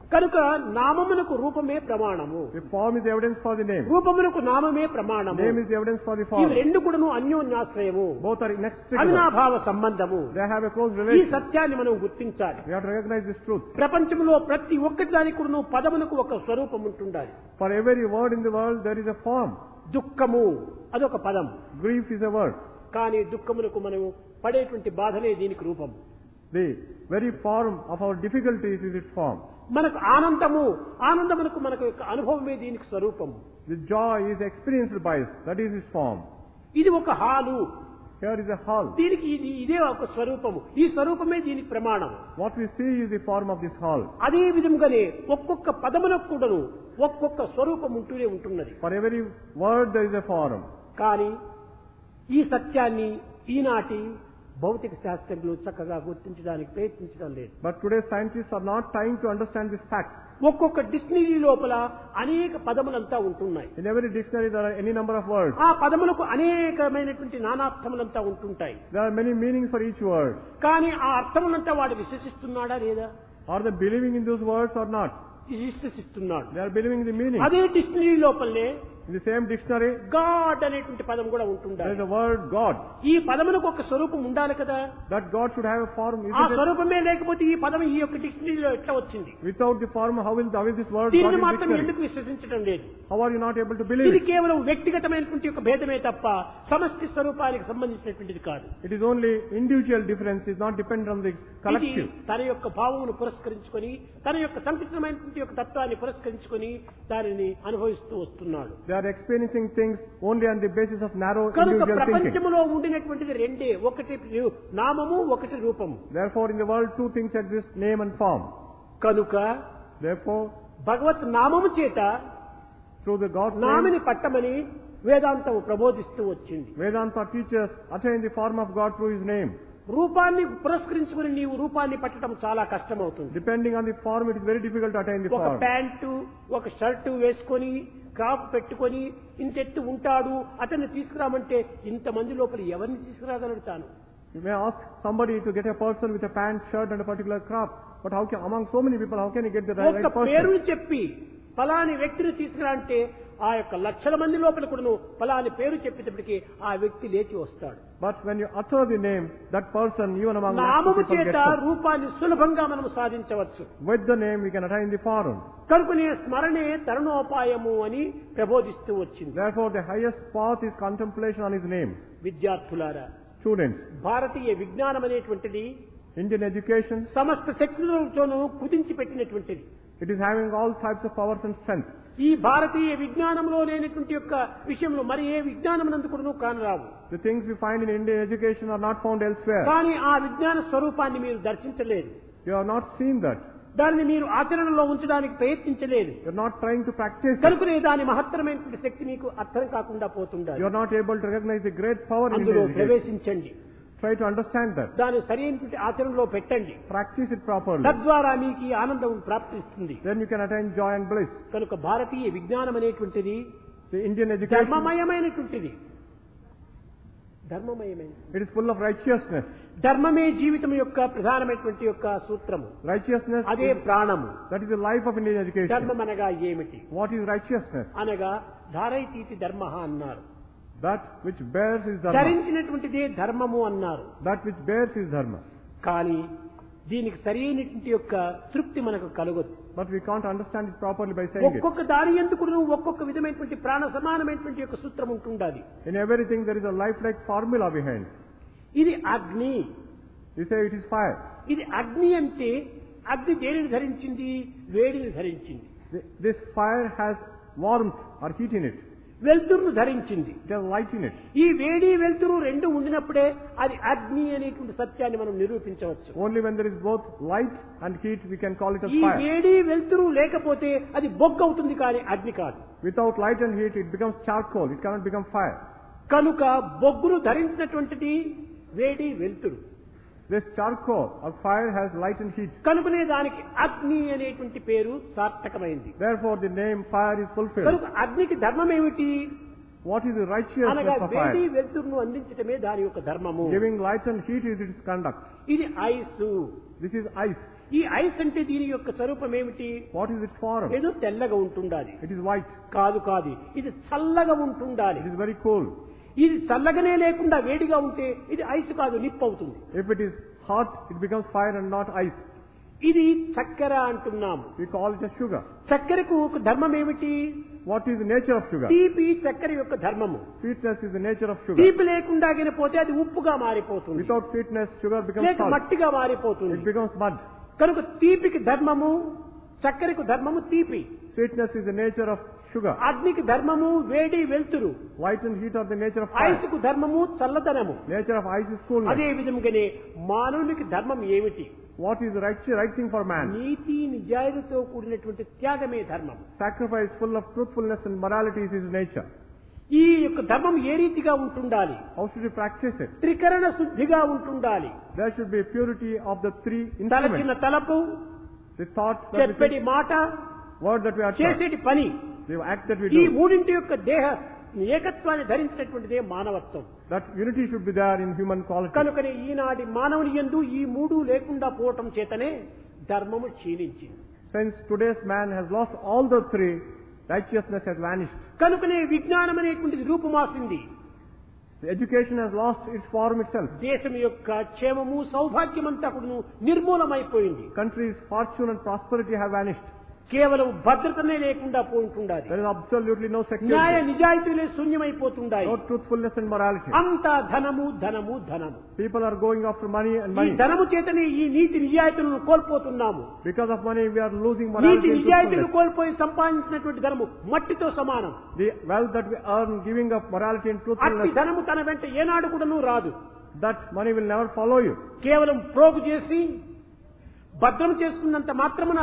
కనుక నామమునకు రూపమే ప్రమాణము, The form is evidence for the name. రూపమునకు నామమే ప్రమాణము. Name is the evidence for the ఇవి form. రెండు కూడాను అన్యోన్యాశ్రయము, Both are inextricable. అవినాభావ సంబంధము. They have a close ఈ relation. సత్యాన్ని మనం గుర్తించాలి. We have to recognize this truth. ప్రపంచంలో ప్రతి ఒక్కటి దానికి కూడాను పదమునకు ఒక స్వరూపం ఉంటుండాలి. For every word in the world, there is a form. దుఃఖము అదొక పదం, Grief is a word. కానీ దుఃఖమునకు మనం పడేటువంటి బాధలే దీనికి రూపం. The very form of our difficulties is its form. మనకు ఆనందమునకు మనకు యొక్క అనుభవమే దీనికి స్వరూపము. The joy is experienced by us. That is its form. ఇది ఒక hall, Here is a hall. దీనికి ఇదే ఒక స్వరూపము. ఈ స్వరూపమే దీనికి ప్రమాణం. What we see is the form of this hall. అదే విధముగానే ఒక్కొక్క పదములకు కూడాను ఒక్కొక్క స్వరూపం ఉంటూనే ఉంటున్నది. For every word there is a form. కానీ ఈ సత్యాన్ని ఈనాటి భౌతిక శాస్త్రజ్ఞులు చక్కగా గుర్తించడానికి ప్రయత్నించడం లేదు. But today scientists are not trying to understand this fact. ఒక్కొక్క డిక్షనరీ లోపల అనేక పదములంతా ఉంటున్నాయి. In every dictionary there are any number of words. ఆ పదములకు అనేకమైనటువంటి నానార్థములంతా ఉంటుంటాయి. There are many meanings for each word. కానీ ఆ అర్థములంతా వాడు విశ్వసిస్తున్నాడా లేదా? Are they believing in those words or not? విశ్వసిస్తున్నాడు. They are believing in the meaning. అదే డిక్షనరీ లోపలనే In the same dictionary God అనేటువంటి పదం కూడా there ఉంటుండాలి. is a word God. ఈ పదములకు ఒక స్వరూపం ఉండాలి కదా. That God should have a form. ఆ Isn't it? స్వరూపమే లేకపోతే ఈ పదం ఈ యొక్క డిక్షనరీలో ఎట్లా వచ్చింది? Without the form, how will this word God దీనిని in మాత్రం dictionary? ఎందుకు విశ్వసించడం లేదు? How are you not able to believe ఇది it? కేవలం వ్యక్తిగతమైనటువంటి ఒక భేదమే తప్ప సమష్టి స్వరూపానికి సంబంధించినటువంటిది కాదు. It is only individual difference. It is not dependent on the ఇది collective. తన యొక్క భావమును పురస్కరించుకొని తన యొక్క సంకుచితమైనటువంటి యొక్క తత్వాన్ని పురస్కరించుకొని దానిని అనుభవిస్తూ వస్తున్నాడు. They are experiencing things only on the basis of narrow కనుక individual thinking. ప్రపంచంలో ఉండినటువంటిది రెండే, ఒకటి నామము, ఒకటి రూపము. Therefore, in the world, two things exist: name and form. కనుక Therefore, భగవత్ నామము చేత through the God's name, నామిని పట్టమని వేదాంతం ప్రబోధిస్తూ వచ్చింది. Vedanta teaches attain the form of God through His name. రూపాన్ని పురస్కరించుకుని నీవు రూపాన్ని పట్టడం చాలా కష్టమవుతుంది. Depending on the form, it is very difficult to attain the ఒక form. ప్యాంటు ఒక షర్టు వేసుకొని క్రాప్ పెట్టుకొని ఇంతెత్తు ఉంటాడు అతన్ని తీసుకురామంటే ఇంతమంది లోపల ఎవరిని తీసుకురాగలుగుతాను? You may ask somebody to get a person with a pant, shirt and a particular crop, but how can, among so many people, how can you get the ఒక్క right పేరుని person? చెప్పి ఫలాని వ్యక్తిని తీసుకురా అంటే ఆ యొక్క లక్షల మంది లోపల కూడాను ఫలాని పేరు చెప్పేటప్పటికి ఆ వ్యక్తి లేచి వస్తాడు. But when you utter the name, that person, even among lakhs of నామము people, చేత gets up. రూపాన్ని సులభంగా మనం సాధించవచ్చు. With the name, we can attain the form. కనుకనే స్మరణే తరుణోపాయము అని ప్రబోధిస్తూ వచ్చింది. Therefore, the highest path is contemplation on His name. విద్యార్థులారా, Students, భారతీయ విజ్ఞానం అనేటువంటిది Indian education, సమస్త శక్తులతోనూ కుదించి పెట్టినటువంటిది. it is having all types of powers and strength. ఈ భారతీయ విజ్ఞానంలో లేనటువంటి యొక్క విషయంలో మరి ఏ విజ్ఞానం నందు కూడాను కానరావు. The things we find in Indian education are not found elsewhere. కానీ ఆ విజ్ఞాన స్వరూపాన్ని మీరు దర్శించలేదు. You have not seen that. దానిని మీరు ఆచరణలో ఉంచడానికి ప్రయత్నించలేదు. You are not trying to practice it. కనుకనే దాని మహత్తరమైనటువంటి శక్తి మీకు అర్థం కాకుండా పోతుండాలి. You are not able to recognize the great power in అందులో Indian education. ప్రవేశించండి, Try to understand that. దాని సరైనటువంటి ఆచరణలో పెట్టండి. Practice it properly. తద్వారా మీకు ఈ ఆనందం ప్రాప్తిస్తుంది. Then you can attain joy and bliss. కనుక భారతీయ విజ్ఞానం అనేటువంటిది The Indian education, ధర్మమయమైనటువంటిది. ధర్మమయమైనది. it is full of righteousness. ధర్మమే జీవితం యొక్క ప్రధానమైనటువంటి యొక్క సూత్రము. Righteousness, అదే ప్రాణము. that is the life of Indian education. ధర్మం అనగా ఏమిటి? What is righteousness? అనగా ధారైతీతి ధర్మ అన్నారు. That which bears is dharma. ధరించినటువంటిదే ధర్మము అన్నారు. That which bears is dharma. కానీ దీనికి సరైనటువంటి యొక్క తృప్తి మనకు కలగదు. But we can't understand it properly by saying it. ఒక్కొక్క దాని ఎందుకు ఒక్కొక్క విధమైనటువంటి ప్రాణ సమానమైనటువంటి యొక్క సూత్రం ఉంటుండాలి. In everything there is a lifelike formula behind. ఇది అగ్ని. We say it is fire. ఇది అగ్ని అంటే అగ్ని దేనిని ధరించింది? వేడిని ధరించింది. This fire has warmth or heat in it. వెలుతురును ధరించింది. It has light in it. ఈ వేడి వెలుతురు రెండు ఉండినప్పుడే అది అగ్ని అనేటువంటి సత్యాన్ని మనం నిరూపించవచ్చు. Only when there is both light and heat we can call it as ఈ fire. వేడి వెలుతురు లేకపోతే అది బొగ్గు అవుతుంది కానీ అగ్ని కాదు. Without light and heat it becomes charcoal. It cannot become fire. కనుక బొగ్గును ధరించినటువంటిది వేడి వెలుతురు. This charcoal or fire has light and heat. కనుకనే దానికి అగ్ని అనేటువంటి పేరు సార్థకమైంది. Therefore the name fire is fulfilled. కనుక అగ్నికి ధర్మం ఏమిటి? What is the righteousness అనగా of వేడి fire? వెలుతురును అందించటమే దాని యొక్క ధర్మము. Giving light and heat is its conduct. ఇది ఐసు. This is ice. ఈ ఐస్ అంటే దీని యొక్క స్వరూపం ఏమిటి? What is its form? ఏదో తెల్లగా ఉంటుండాలి. It is white. కాదు కాదు, ఇది చల్లగా ఉంటుండాలి. It is very cold. ఇది చల్లగానే లేకుండా వేడిగా ఉంటే ఇది ఐస్ కాదు, నిప్పు అవుతుంది. If it is hot, it becomes fire and not ice. ఇది చక్కెర అంటున్నాము. We call it as sugar. చక్కెరకు ఒక ధర్మం ఏమిటి? What is the nature of sugar? తీపి చక్కెర యొక్క ధర్మము. Sweetness is the nature of sugar. తీపి లేకుండా పోతే అది ఉప్పుగా మారిపోతుంది. Without sweetness, sugar becomes లేక salt. మట్టిగా మారిపోతుంది. It becomes mud. కనుక తీపికి ధర్మము, చక్కెరకు ధర్మము తీపి. Sweetness is the nature of sugar. అగ్నికి ధర్మము వేడి వెలుతురు. Light and heat are the nature of fire. ఐసుకు ధర్మము చల్లదనము. Nature of ice is coolness. అదే విధంగానే మానవునికి ధర్మం ఏమిటి? What is the right thing for man? నీతి నిజాయితీతో కూడినటువంటి త్యాగమే ధర్మం. Sacrifice full of truthfulness and morality is his nature. ఈ యొక్క ధర్మం ఏ రీతిగా ఉంటుండాలి? How should we practice it? త్రికరణ శుద్ధిగా ఉంటుండాలి. There should be purity of the three తలచిన instruments. తలపు, The thought that we చెప్పేటి think, మాట, word that we are చేసేటి పని, the act that we ఈ do. మూడింటి యొక్క దేహ ఏకత్వాన్ని ధరించినటువంటిదే మానవత్వం. That unity should be there in human quality. కనుకనే ఈనాటి మానవుని యందు ఈ మూడు లేకుండా పోవటం చేతనే ధర్మము క్షీణించింది. Since today's man has lost all the three, righteousness has vanished. కనుకనే విజ్ఞానం అనేటువంటిది రూపుమాసింది. The education has lost its form itself. దేశం యొక్క క్షేమము సౌభాగ్యమంతా కూడా నిర్మూలమైపోయింది. Country's fortune and prosperity have vanished. కేవలం భద్రతనే లేకుండా పోతుండాలి. There is absolutely no న్యాయ security, నిజాయితీలే శూన్యమైపోతుండాయి. no truthfulness and morality. అంతా ధనము ధనము ధనము. People are going after money and ఈ money. ధనము చేతనే ఈ నీతి నిజాయితీలను కోల్పోతున్నాము. Because of money, we are losing NITI morality and నిజాయితీలు truthfulness. కోల్పోయి సంపాదించినటువంటి ధనము మట్టితో సమానం. The wealth that we earn giving up morality and అట్టి truthfulness, ధనము తన వెంట ఏనాడు కూడాను రాదు. that money will never follow you. కేవలం ప్రోగు చేసి భద్రం చేసుకున్నంత మాత్రమున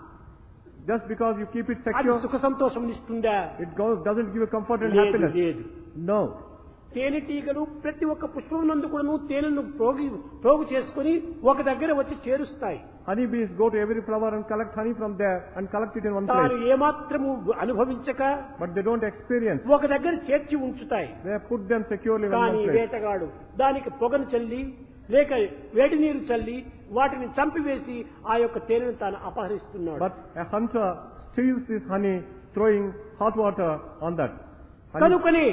Just because you keep it అది secure, సుఖ సంతోషం ఇస్తుందా? it doesn't give you comfort and లేదు happiness. లేదు. No. తేనెటీగలు ప్రతి ఒక్క పుష్పం నందు కూడాను తేనెను ప్రోగు చేసుకుని ఒక దగ్గర వచ్చి చేరుస్తాయి. Honeybees go to every flower and collect honey from there and collect it in one తాను place. ఏమాత్రము అనుభవించక But they don't experience. ఒక దగ్గర చేర్చి ఉంచుతాయి. They put them securely in కానీ one place. వేటగాడు దానికి పొగను చల్లి లేక వేడి నీరు చల్లి వాటిని చంపివేసి ఆ యొక్క తేనెను తాను అపహరిస్తున్నాడు. But a hunter steals this honey, throwing hot water on that. Honey. కనుకనే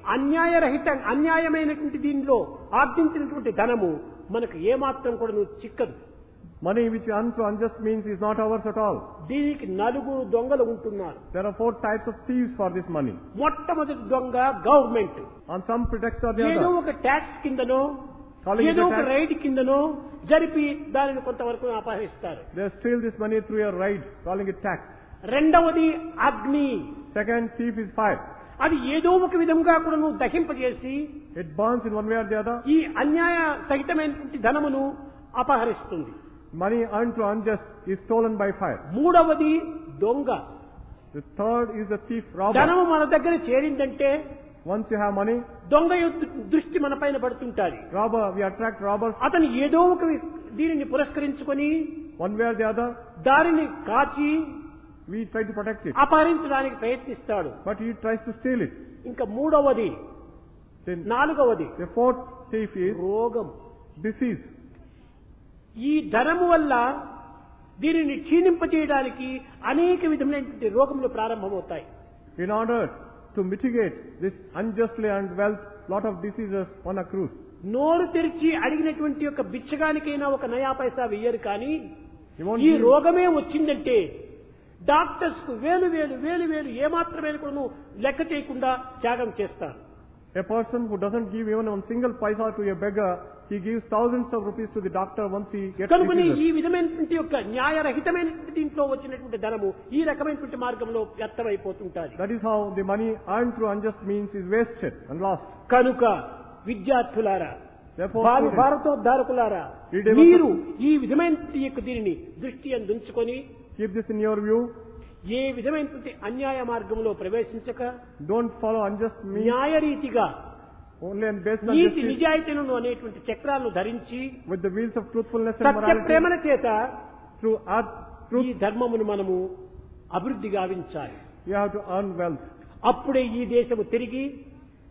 అన్యాయమైనటువంటి దీనిలో ఆర్జించినటువంటి ధనము మనకు ఏమాత్రం కూడా చిక్కదు. Money which you earn through unjust means is not ours at all. దీనికి నలుగురు దొంగలు ఉంటున్నారు. There are 4 types of thieves for this money. మొట్టమొదటి దొంగ government. On some pretext or the ఏదో other. ఒక ట్యాక్స్ కిందనో Calling it ఏదో a ఒక tax. రైడ్ కిందనో జరిపి దానిని కొంతవరకు అపహరిస్తారు. They steal this money through a raid, calling it tax. రెండవది అగ్ని. Second thief is fire. అది ఏదో ఒక విధంగా కూడా నువ్వు దహింపజేసి It burns in one way or the other. ఈ అన్యాయ సహితమైనటువంటి ధనమును అపహరిస్తుంది. Money earned through unjust is stolen by fire. మూడవది దొంగ. The third is the thief, robber. ధనము మన దగ్గర చేరిందంటే Once you have money, దొంగ యొక్క దృష్టి మన పైన పడుతుంటాది. robber, we attract robbers అతను ఏదో ఒక దీనిని పురస్కరించుకొని one way or the other. దారిని కాచి We try to protect it, అపహరించడానికి ప్రయత్నిస్తాడు. but he tries to steal it. ఇంకా మూడవది, Then నాలుగవది the fourth thief is రోగం. disease. ఈ ధనము వల్ల దీనిని క్షీణింపజేయడానికి అనేక విధమైనటువంటి రోగములు ప్రారంభమవుతాయి. In order to mitigate this unjustly earned wealth, lot of diseases on accrue. నోరు తెరిచి అడిగినటువంటి యొక్క బిచ్చగానికైనా ఒక నయా పైసా వెయ్యరు. కానీ He won't ఈ give- రోగమే వచ్చిందంటే డాక్టర్స్ కు వేలు ఏమాత్రమే కూడా లెక్క చేయకుండా త్యాగం చేస్తారు. A person who doesn't give even one single paisa to a beggar, he gives thousands of rupees to the doctor once he gets కనుకని diseases. ఈ విధమైనటువంటి యొక్క న్యాయరహితమైనటువంటి దీంట్లో వచ్చినటువంటి ధనము ఈ రకమైనటువంటి మార్గంలో వ్యర్థమైపోతుంటాది. That is how the money earned through unjust means is wasted and lost. కనుక విద్యార్థులారా, Therefore, భావి students, భారతోద్ధారకులారా, ఈ డెమోక్రసీ- మీరు ఈ విధమైనటువంటి యొక్క దీనిని దృష్టి అందుంచుకొని keep this in your view. ఏ విధమైనటువంటి అన్యాయ మార్గంలో ప్రవేశించక Don't follow unjust means న్యాయరీతిగా only and based on NITI justice, నిజాయితీలను అనేటువంటి చక్రాలను ధరించి with the wheels of truthfulness and Satya morality. ప్రేమల చేత Through earth, ఈ truth, ధర్మమును మనము అభివృద్ధి గావించాలి. you have to earn wealth. అప్పుడే ఈ దేశము తిరిగి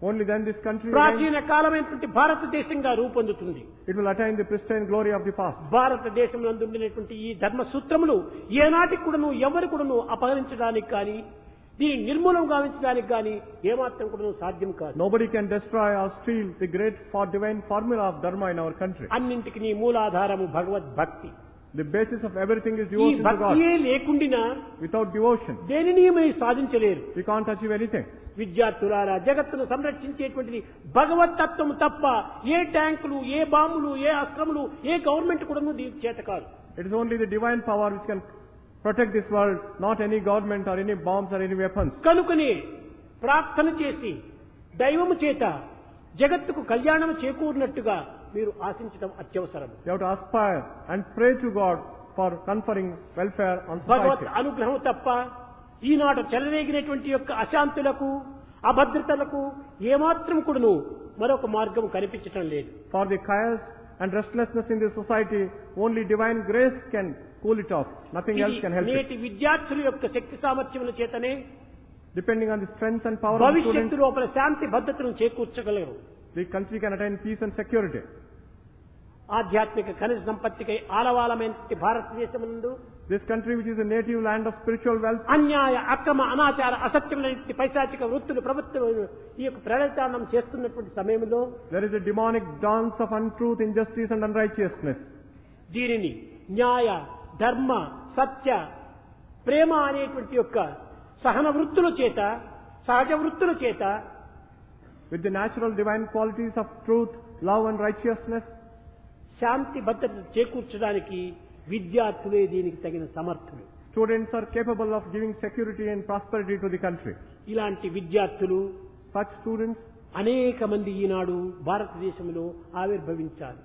Only then this country ప్రాచీన కాలమైనటువంటి భారతదేశంగా రూపొందుతుంది. it will attain the pristine glory of the past. భారతదేశంలో ఉండినటువంటి ఈ ధర్మ సూత్రములు ఏనాటికి కూడాను ఎవరు కూడాను అపహరించడానికి కానీ దీన్ని నిర్మూలం గావించడానికి కానీ ఏమాత్రం కూడాను సాధ్యం కాదు. Nobody can destroy or steal the great divine formula of dharma in our country. అన్నింటికి మూలాధారము భగవద్భక్తి. The basis of everything is ఈ devotion to God. భక్తియే లేకుండినా Without devotion, దేనిని మీరు సాధించలేరు. we can't achieve anything. విద్యార్థులారా, జగత్తును సంరక్షించేటువంటిది భగవత్ తత్వము తప్ప ఏ ట్యాంకులు, ఏ బాంబులు, ఏ అస్త్రములు, ఏ గవర్నమెంట్ కూడా దీనికి చేత కాదు. It is only the divine power which can protect this world, not any government or any bombs or any weapons. కనుకనే ప్రార్థన చేసి దైవము చేత జగత్తుకు కళ్యాణం చేకూరినట్టుగా మీరు ఆశించడం అత్యవసరం. You have to aspire and pray to God for conferring welfare on Bhagwat society. అనుగ్రహం తప్ప ఈనాడు చెలరేగినటువంటి యొక్క అశాంతులకు, అభద్రతలకు ఏమాత్రం కూడాను మరొక మార్గం కనిపించటం లేదు. For the chaos and restlessness in the society, only divine grace can cool it off. Nothing else can help it. నేటి విద్యార్థుల యొక్క శక్తి సామర్థ్యముల చేతనే Depending on the strength and power of the students, భవిష్యత్తు లోపల శాంతి భద్రతను చేకూర్చగలరు. the country can attain peace and security. ఆధ్యాత్మిక ఖనిజ సంపత్తికై ఆలవాలమైన భారతదేశమునందు This country, which is a native land of spiritual wealth, అన్యాయ, అక్రమ, అనాచార, అసత్యములైన పైశాచిక వృత్తులు ప్రభుత్వం ఈ యొక్క ప్రళయతాండం చేస్తున్నటువంటి సమయంలో there is a demonic dance of untruth, injustice and unrighteousness. దీనిని న్యాయ, ధర్మ, సత్య, ప్రేమ అనేటువంటి యొక్క సహన వృత్తుల చేత, సహజ వృత్తుల చేత With the natural divine qualities of truth, love and righteousness, శాంతి భద్రత చేకూర్చడానికి విద్యార్థులే దీనికి తగిన సమర్థులు. students are capable of giving security and prosperity to the country. ఇలాంటి విద్యార్థులు, Such students, అనేక మంది ఈనాడు భారతదేశంలో ఆవిర్భవించాలి.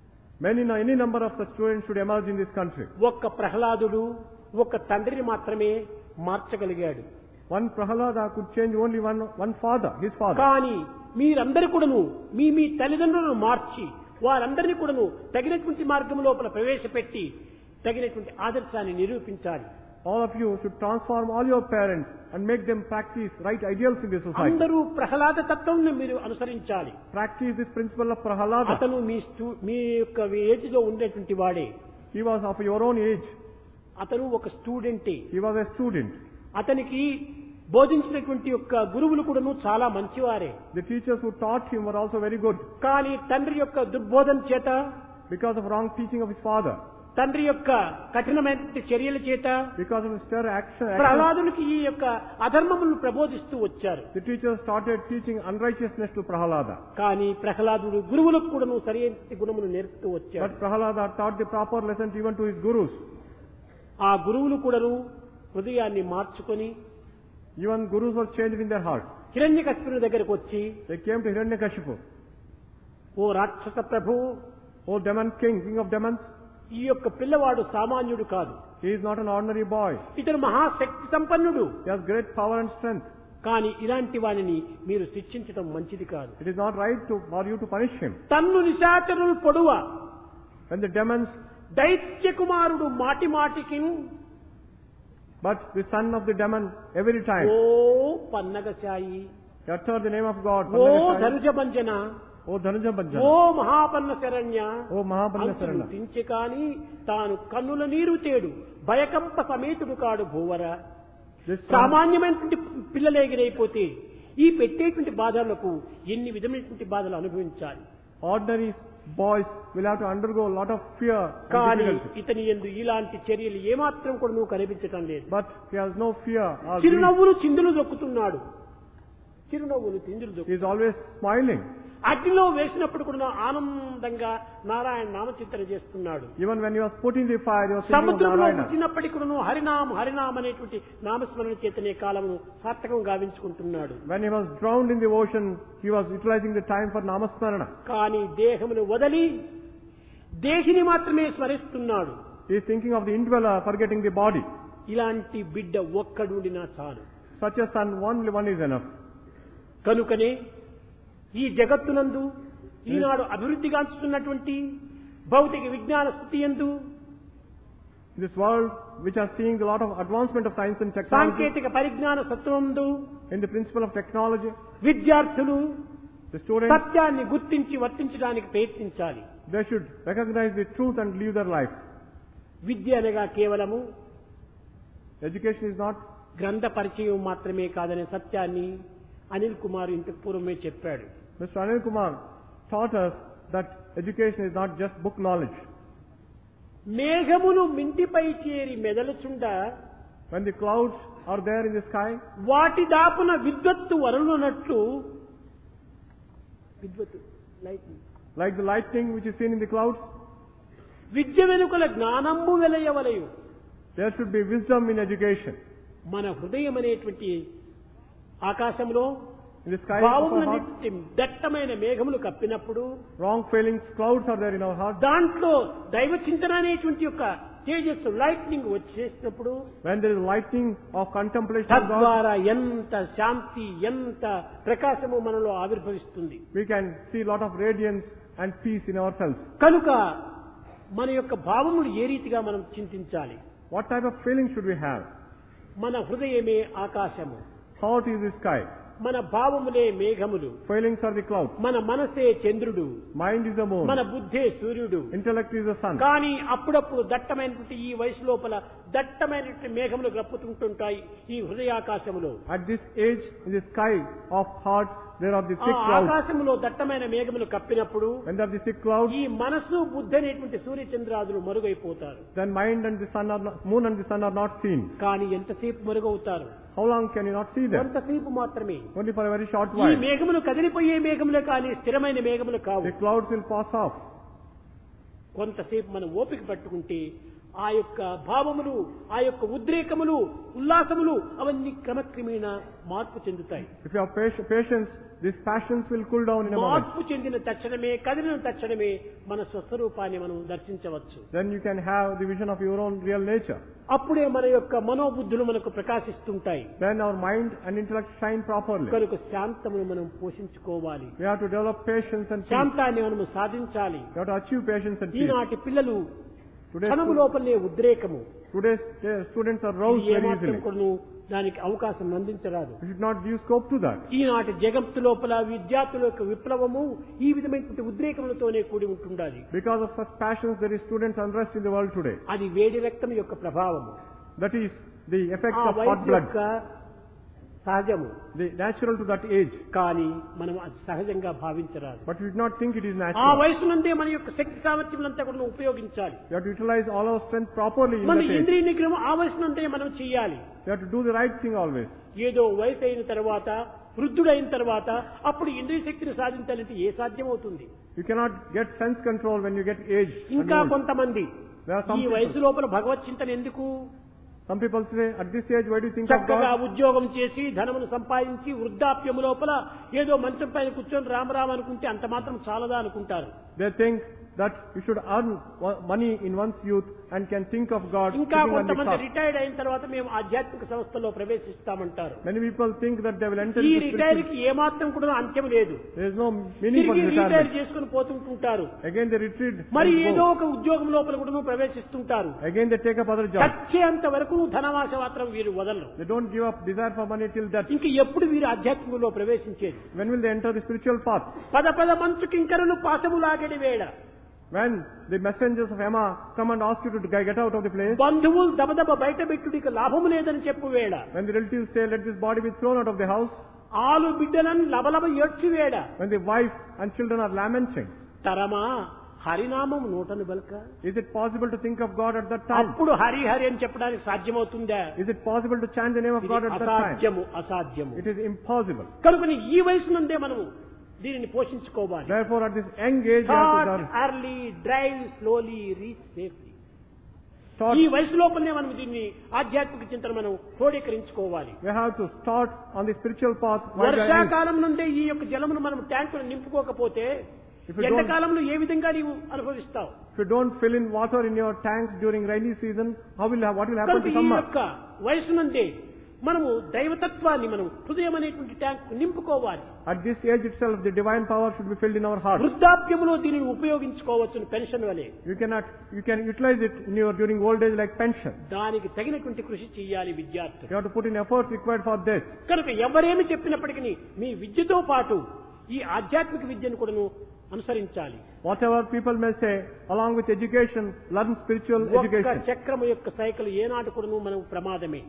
any number of such students should emerge in this country. ఒక్క ప్రహ్లాదుడు ఒక తండ్రిని మాత్రమే మార్చగలిగాడు. One Prahalada could change only one father, his father. కానీ మీరందరూ కూడాను మీ మీ తల్లిదండ్రులను మార్చి వారందరినీ కూడాను తగినటువంటి మార్గం లోపల ప్రవేశపెట్టి తగినటువంటి ఆదర్శాన్ని నిరూపించాలి. All of you should transform all your parents and make them practice right ideals in the society. అందరూ ప్రహ్లాద తత్వంను మీరు అనుసరించాలి. Practice this principle of Prahalada. అతను మీ యొక్క ఏజ్ లో ఉండేటువంటి వాడే. He was of your own age. అతను ఒక స్టూడెంటే. He was a student. అతనికి బోధించినటువంటి యొక్క గురువులు కూడాను చాలా మంచివారే. The teachers who taught him were also very good. కానీ తండ్రి యొక్క దుర్బోధన చేత, Because of wrong teaching of his father, తండ్రి యొక్క కఠినమైన చర్యల చేత because of his steril action, ప్రహ్లాదునికి ఈ యొక్క అధర్మములను ప్రబోధిస్తూ వచ్చారు. the teachers started teaching unrighteousness to Prahalada. కానీ ప్రహ్లాదుడు గురువులకు కూడాను సరైన గుణములు నేర్పుతూ వచ్చాడు. But Prahalada taught the proper lessons even to his gurus. ఆ గురువులు కూడాను హృదయాన్ని మార్చుకొని Even gurus were changed in their heart. హిరణ్యకశిపుని దగ్గరకు వచ్చి, They came to Hiranyakashipu. ఓ రాక్షస ప్రభు, Oh demon king, king of demons, ఈ యొక్క పిల్లవాడు సామాన్యుడు కాదు. he is not an ordinary boy. ఇతను మహాశక్తి సంపన్నుడు. He has great power and strength. కానీ ఇలాంటి వానిని మీరు శిక్షించడం మంచిది కాదు. It is not right for you to punish him. తన్ను నిశాచరులు పొడువ When the demons, దైత్య కుమారుడు మాటి మాటికి but the son of the demon every time, oh పన్నగశాయి, he uttered the name of God. Oh Pannagashai. ధనుజభంజన, Oh Dhanuja oh Bhajana. మహాపన్న Saranya, Oh Mahapanna Sarana. తించె కాని తాను కన్నుల నీరు తేడు భయకంప సమేతుడు కాడు భూవర. This son, సామాన్యమైనటువంటి పిల్లలేగిరైపోతే ఈ పెట్టేటువంటి బాధలకు ఎన్ని విధమైనటువంటి బాధలు అనుభవించాలి. ordinary boys will have to undergo a lot of fear and కానీ difficulty. ఇతని యందు ఇలాంటి చర్యలు ఏమాత్రం కూడా నువ్వు కనిపించటం లేదు. But he has no fear or grief. చిరునవ్వులు చిందులు దొక్కుతున్నాడు. చిరునవ్వులు చిందులు దొక్కు He is always smiling. అగ్నిలో వేసినప్పుడు కూడా ఆనందంగా నారాయణ నామచింతన చేస్తున్నాడు. Even when he was put in the fire, he was thinking of సముద్రంలో Narayana. వచ్చినప్పటికీ కూడా హరినామ అనేటువంటి నామస్మరణ చేతనే కాలమును సార్థకం గావించుకుంటున్నాడు. When he was drowned in the ocean, he was utilizing the time for Namasmarana. కానీ దేహమును వదలి దేహిని మాత్రమే స్మరిస్తున్నాడు. He is thinking of the indweller, forgetting the body. ఇలాంటి బిడ్డ ఒక్కడుండినా చాలు. Such a son, only one is enough. కనుకనే ఈ జగత్తునందు ఈనాడు అభివృద్ధిగాంచుతున్నటువంటి భౌతిక విజ్ఞాన స్థితి యందు, In this world, which are seeing a lot of advancement of science and technology, సాంకేతిక పరిజ్ఞాన సత్వందు in the principle of technology, విద్యార్థులు The students, సత్యాన్ని గుర్తించి వర్తించడానికి ప్రయత్నించాలి. they should recognize the truth and live their life. విద్య అనగా కేవలము Education is not గ్రంథ పరిచయం మాత్రమే కాదనే సత్యాన్ని అనిల్ కుమార్ ఇంతకు పూర్వమే చెప్పాడు. Mr. Anil Kumar taught us that education is not just book knowledge. మేఘములు మింటిపై చేరి మెదలుచుండ When the clouds are there in the sky, వాటి దాపున విద్వత్తు వరలునట్లు విద్వత్తు lightning. like the lightning which is seen in the clouds, విద్య వెనుకల జ్ఞానంబు వెలయవలయు. there should be wisdom in education. మన హృదయం అనేటువంటి ఆకాశంలో In the sky of our heart, భావములన్నిటి దట్టమైన మేఘములు కప్పినప్పుడు wrong feelings, clouds are there in our heart. దాంట్లో దైవ చింతన అనేటువంటి యొక్క తేజస్సు లైట్నింగ్ వచ్చేసినప్పుడు When there is lightning of contemplation of God, తద్వారా ఎంత శాంతి ఎంత ప్రకాశము మనలో ఆవిర్భవిస్తుంది. we can see a lot of radiance and peace in ourselves. కనుక మన యొక్క భావములు ఏ రీతిగా మనం చింతించాలి. What type of feeling should we have? మన హృదయమే ఆకాశము, Heart is the sky. మన భావములే మేఘములు, Feelings are the clouds. మన మనసే చంద్రుడు, Mind is the moon. మన బుద్ధే సూర్యుడు. Intellect is the sun. కానీ అప్పుడప్పుడు దట్టమైనటువంటి ఈ వయసు లోపల దట్టమైనటువంటి మేఘములు గప్పుతుంటుంటాయి ఈ హృదయాకాశములో. At this age, in the sky of hearts, there are the ఆ thick clouds. ఆకాశములో దట్టమైన మేఘములు కప్పినప్పుడు When there are the thick clouds, ఈ మనసు బుద్ధి అనేటువంటి సూర్య చంద్రాదులు మరుగైపోతారు. then mind and the sun are not, moon and the sun are not seen. కానీ ఎంతసేపు మరుగవుతారు? How long can you not see them? కొంతసేపు మాత్రమే. Only for a very short ఈ while. మేఘములు కదిలిపోయే మేఘములే కానీ స్థిరమైన మేఘములు కావు. The clouds will pass off. కొంతసేపు మనం ఓపిక పట్టుకుంటే ఆ యొక్క భావములు, ఆ యొక్క ఉద్రేకములు, ఉల్లాసములు అవన్నీ క్రమక్రమేణా మార్పు చెందుతాయి. If you have patience, these passions will cool down in a moment. మార్పు చెందిన తక్షణమే, కదిలిన తక్షణమే మన స్వస్వరూపాన్ని మనం దర్శించవచ్చు. Then you can have the vision of your own real nature. అప్పుడే మన యొక్క మనోబుద్ధులు మనకు ప్రకాశిస్తుంటాయి. Then our mind and intellect shine properly. కనుక శాంతమును మనం పోషించుకోవాలి. We have to develop patience and peace. శాంతాన్ని మనము సాధించాలి. We have to achieve patience and peace. ఈనాటి పిల్లలు Today's క్షణము లోపలనే ఉద్రేకము. students are roused very ఏమాత్రం easily. కూడాను దానికి అవకాశం అందించరాదు. We should not give scope to that. ఈనాటి జగత్తు లోపల విద్యార్థుల యొక్క విప్లవము ఈ విధమైనటువంటి ఉద్రేకములతోనే కూడి ఉంటుండాలి. Because of such passions, there is students' unrest in the world today. అది వేడి రక్తం యొక్క ప్రభావము. That is the effect ఆ of hot వయసు blood. యొక్క సహజము. The natural to that age. కానీ మనం అది సహజంగా భావించరాదు. But we should not think it is ఆ natural. వయసునందే మన యొక్క శక్తి సామర్థ్యములంతా కూడా ఉపయోగించాలి. We have to utilize all our strength properly in మన that age. ఇంద్రియ నిగ్రహం ఆ వయసునందే మనం చేయాలి. We have to do the right thing always. ఏదో వయసు అయిన తర్వాత, వృద్ధుడైన తర్వాత అప్పుడు ఇంద్రియ శక్తిని సాధించాలంటే ఏ సాధ్యమవుతుంది? You cannot get sense control when you get age. and ఇంకా old. కొంతమంది There are some ఈ people- వయసు లోపల భగవత్ చింతన ఎందుకు? Some people say, at this age, why do you think of చక్కగా God? ఉద్యోగం చేసి ధనమును సంపాదించి వృద్ధాప్యము లోపల ఏదో మంచం పైన కూర్చొని రామరామ అనుకుంటే అంత మాత్రం చాలదా అనుకుంటారు. They think that you should earn money in one's youth and can think of God ఇంకా sitting on the కొంతమంది top. రిటైర్డ్ అయిన తర్వాత మేము ఆధ్యాత్మిక సంస్థలో ప్రవేశిస్తామంటారు. Many people think that they will enter ఈ into రిటైర్ spiritual. కి ఏమాత్రం కూడా అంత్యం లేదు. There is no meaning for తిరిగి రిటైర్ retirement. చేసుకుని పోతుంటుంటారు. Again they retreat. మరి and ఏదో go. ఒక ఉద్యోగం లోపల కూడా ప్రవేశిస్తుంటారు. Again they take up other jobs. చచ్చేంత వరకు ధనవాస మాత్రం వీరు వదలరు. They don't give up desire for money till death. ఇంక ఎప్పుడు వీరు ఆధ్యాత్మికంలో ప్రవేశించేది? When will they enter the spiritual path? పద పద మంచు కింకరులు పాశములాగడి వేళ, When the messengers of Emma come and ask you to get out of the place. బంధువులు దబదబ బయట పెట్టుడికి లాభము లేదని చెప్పు వేళ, When the relatives say, let this body be thrown out of the house. ఆలు బిడ్డలను లబలబ ఏడ్చి వేళ, When the wife and children are lamenting. తరమా హరినామం నోటను బల్క, Is it possible to think of God at that time? అప్పుడు హరి హరి అని చెప్పడానికి సాధ్యమవుతుందా? Is it possible to chant the name of ఇది God at that time? అసాధ్యము అసాధ్యము. It is impossible. కనుకని ఈ వయసు నుండే మనము దీనిని పోషించుకోవాలి. Therefore, at this young age, you have to Start learn. early, drive slowly, reach safely. Start, ఈ వయసు లోపలనే మనం దీన్ని ఆధ్యాత్మిక చింతన మనం క్రోడీకరించుకోవాలి. we have to start on the spiritual path. while we are young. వర్షాకాలం నుండే ఈ యొక్క జలమును మనం ట్యాంకును నింపుకోకపోతే If you don't- ఎండాకాలంలో ఏ విధంగా నీవు అనుభవిస్తావు? If you don't fill in water in your tanks during rainy season, what will happen కనుక to ఈ summer? యొక్క వయసు నుండే మనము దైవతత్వాన్ని మనం హృదయం అనేటువంటి ట్యాంక్ నింపుకోవాలి. At this age itself, the divine power should be filled in our heart. వృద్ధాప్యములో దీనిని ఉపయోగించుకోవచ్చు పెన్షన్ వలె. You can utilize it in your during old age like pension. దానికి తగినటువంటి కృషి చేయాలి విద్యార్థులు. You have to put in efforts required for this. కనుక ఎవరేమి చెప్పినప్పటికీ మీ విద్యతో పాటు ఈ ఆధ్యాత్మిక విద్యను కూడాను అనుసరించాలి. Whatever people may say, along with education, learn spiritual ఒక్క education. చక్రము యొక్క సైకిల్ ఏనాడు కూడాను మనం ప్రమాదమే.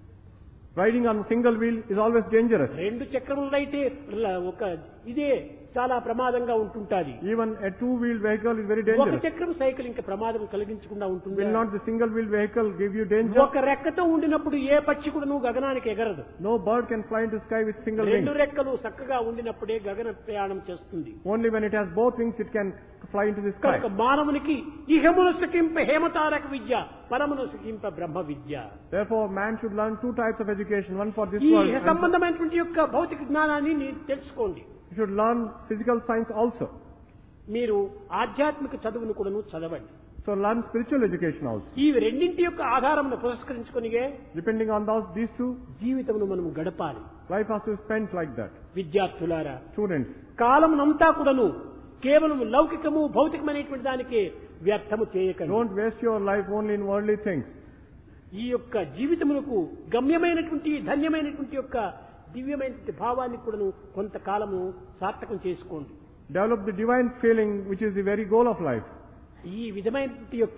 Riding on a single wheel is always dangerous. రెండు చక్రములైతే ఒక ఇదే చాలా ప్రమాదంగా ఉంటుంటాది. Even a two-wheeled vehicle is very ఒక dangerous. చక్రం సైకిల్ ఇంకా ప్రమాదం కలిగించకుండా ఉంటుంది. Will not the single-wheeled vehicle give you danger? ఒక రెక్కతో ఉండినప్పుడు ఏ పక్షి కూడా నువ్వు గగనానికి ఎగరదు. No bird can fly into the sky with single రెండు wings. రెక్కలు చక్కగా ఉండినప్పుడే గగన ప్రయాణం చేస్తుంది. Only when it has both wings it can fly into the sky. కనుక మానవునికి ఇహమును సుఖింప హేమతారక విద్య, పరమును సుఖింప బ్రహ్మ విద్య. Therefore, man should learn two types of education, one for this ఈ world. and సంబంధమైనటువంటి యొక్క భౌతిక జ్ఞానాన్ని మీరు తెలుసుకోండి. You should learn physical science also. మీరు ఆధ్యాత్మిక చదువును కూడాను చదవండి. So learn spiritual education also. ఈ రెండింటి యొక్క ఆధారమును పురస్కరించుకొనిగే Depending on these two, జీవితమును మనం గడపాలి. life has to be spent like that. విద్యార్థులారా, Students, కాలమునంతా కూడాను కేవలం లౌకికము భౌతికమైనటువంటి దానికి వ్యర్థము చేయకండి. don't waste your life only in worldly things. ఈ యొక్క జీవితమునకు గమ్యమైనటువంటి ధన్యమైనటువంటి యొక్క దివ్యమైనటువంటి భావాన్ని కూడాను కొంతకాలము సార్థకం చేసుకోండి. Develop the divine feeling which is the very goal of life. ఈ విధమైనటువంటి యొక్క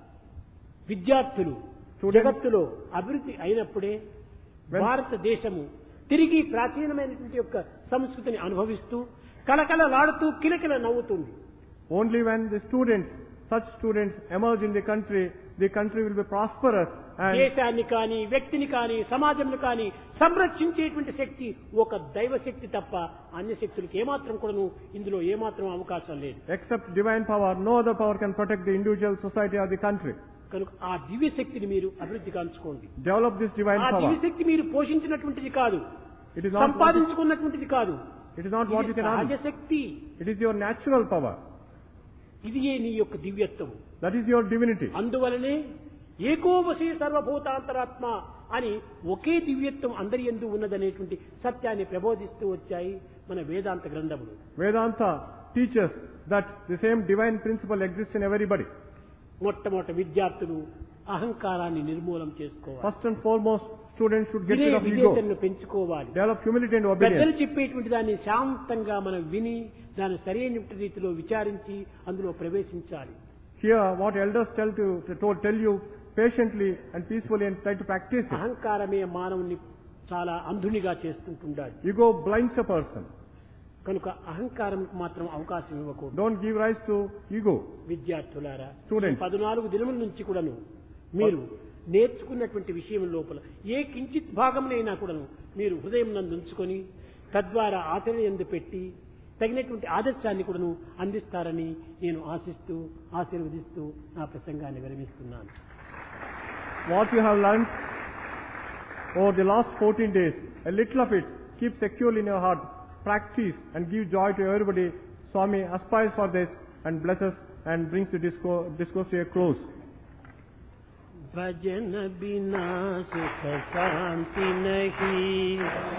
విద్యార్థులు Students- జగత్తులో అభివృద్ధి అయినప్పుడే భారతదేశము తిరిగి ప్రాచీనమైనటువంటి యొక్క సంస్కృతిని అనుభవిస్తూ కలకలలాడుతూ కిలకిల నవ్వుతుంది. Only when such students emerge in the country will be prosperous and దేశాన్ని కానీ వ్యక్తిని కానీ సమాజంను కానీ సంరక్షించేటువంటి శక్తి ఒక దైవ శక్తి తప్ప అన్య శక్తులకు ఏమాత్రం కూడాను ఇందులో ఏమాత్రం అవకాశం లేదు. except divine power, no other power can protect the individual, society or the country. కనుక ఆ దివ్య శక్తిని మీరు అభివృద్ధి కాంచుకోండి. Develop this divine ఆ దివ్య power. శక్తి మీరు పోషించినటువంటిది కాదు, It is not సంపాదించుకున్నటువంటిది కాదు. it is not what you can సహజ earn. Shakti. It is your natural power. ఇది నీ యొక్క దివ్యత్వం. That is your divinity. అందువలనే ఏకోవశే సర్వభూతాంతరాత్మ అని ఒకే దివ్యత్వం అందరి యందు ఉన్నదనేటువంటి సత్యాన్ని ప్రబోధిస్తూ వచ్చాయి మన వేదాంత గ్రంథములు. Vedanta teaches that the same divine principle exists in everybody. మొట్టమొదటి విద్యార్థులు అహంకారాన్ని నిర్మూలం చేసుకోవాలి. First and foremost, students should get rid of ego. విధేయతను పెంచుకోవాలి. Develop humility and పెద్దలు obedience. చెప్పేటువంటి దాన్ని శాంతంగా మనం విని దాన్ని సరైన రీతిలో విచారించి అందులో ప్రవేశించాలి. Hear what elders tell you patiently and peacefully and try to practice it. అహంకారమే మానవుని చాలా అంధునిగా చేస్తుంటుండాలి. Ego blinds a person. కనుక అహంకారంకు మాత్రం అవకాశం ఇవ్వకూడదు. Don't give rise to ego. విద్యార్థులారా, Students. 14 దినముల నుంచి కూడాను మీరు నేర్చుకున్నటువంటి విషయం లోపల ఏ కించిత్ భాగంనైనా కూడాను మీరు హృదయం నందు ఉంచుకొని తద్వారా ఆచరణ యందు పెట్టి తగినటువంటి ఆదర్శాన్ని కూడాను అందిస్తారని నేను ఆశిస్తూ ఆశీర్వదిస్తూ నా ప్రసంగాన్ని విరమిస్తున్నాను. What you have learned over the last 14 days, a little of it, keep securely in your heart, practice and give joy to everybody. Swami aspires for this and blesses and brings the discourse to a close. भजन बिना सुख शांति नहीं,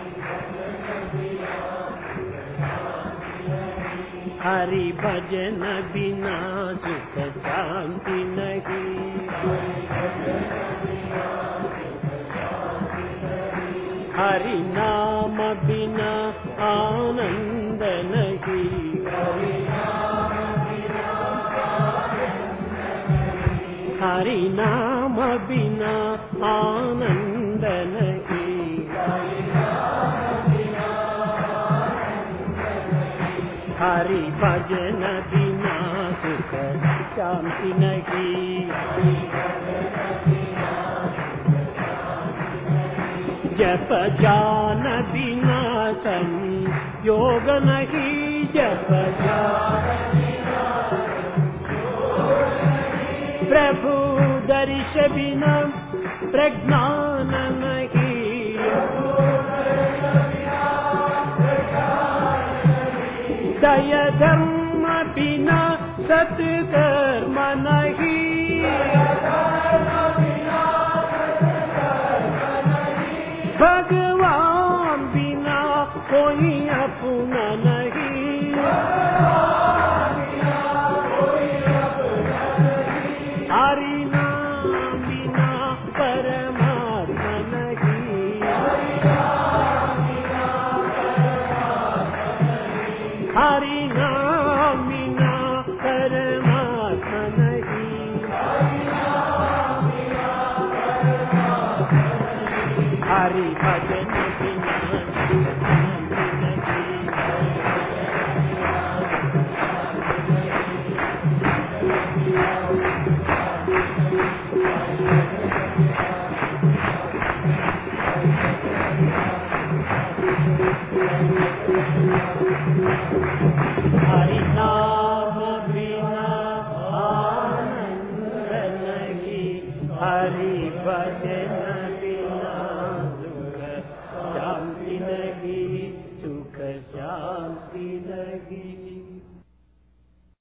हरि भजन बिना सुख शांति नहीं, हरि नाम बिना आनंद नहीं, हरि नाम बिना आनंद नहीं, हरि भजन बिना सुख शांति नहीं, जप जान बिना संयोग नहीं, जप प्रभु दर्श बिना प्रज्ञान नहीं, दय धर्म बिना सत्कर्म नहीं, भगवान बिना कोई अपना नहीं, हरि नाम बिना परमात्मा नहीं, हरि नाम बिना आनंद नहीं, हरि भजन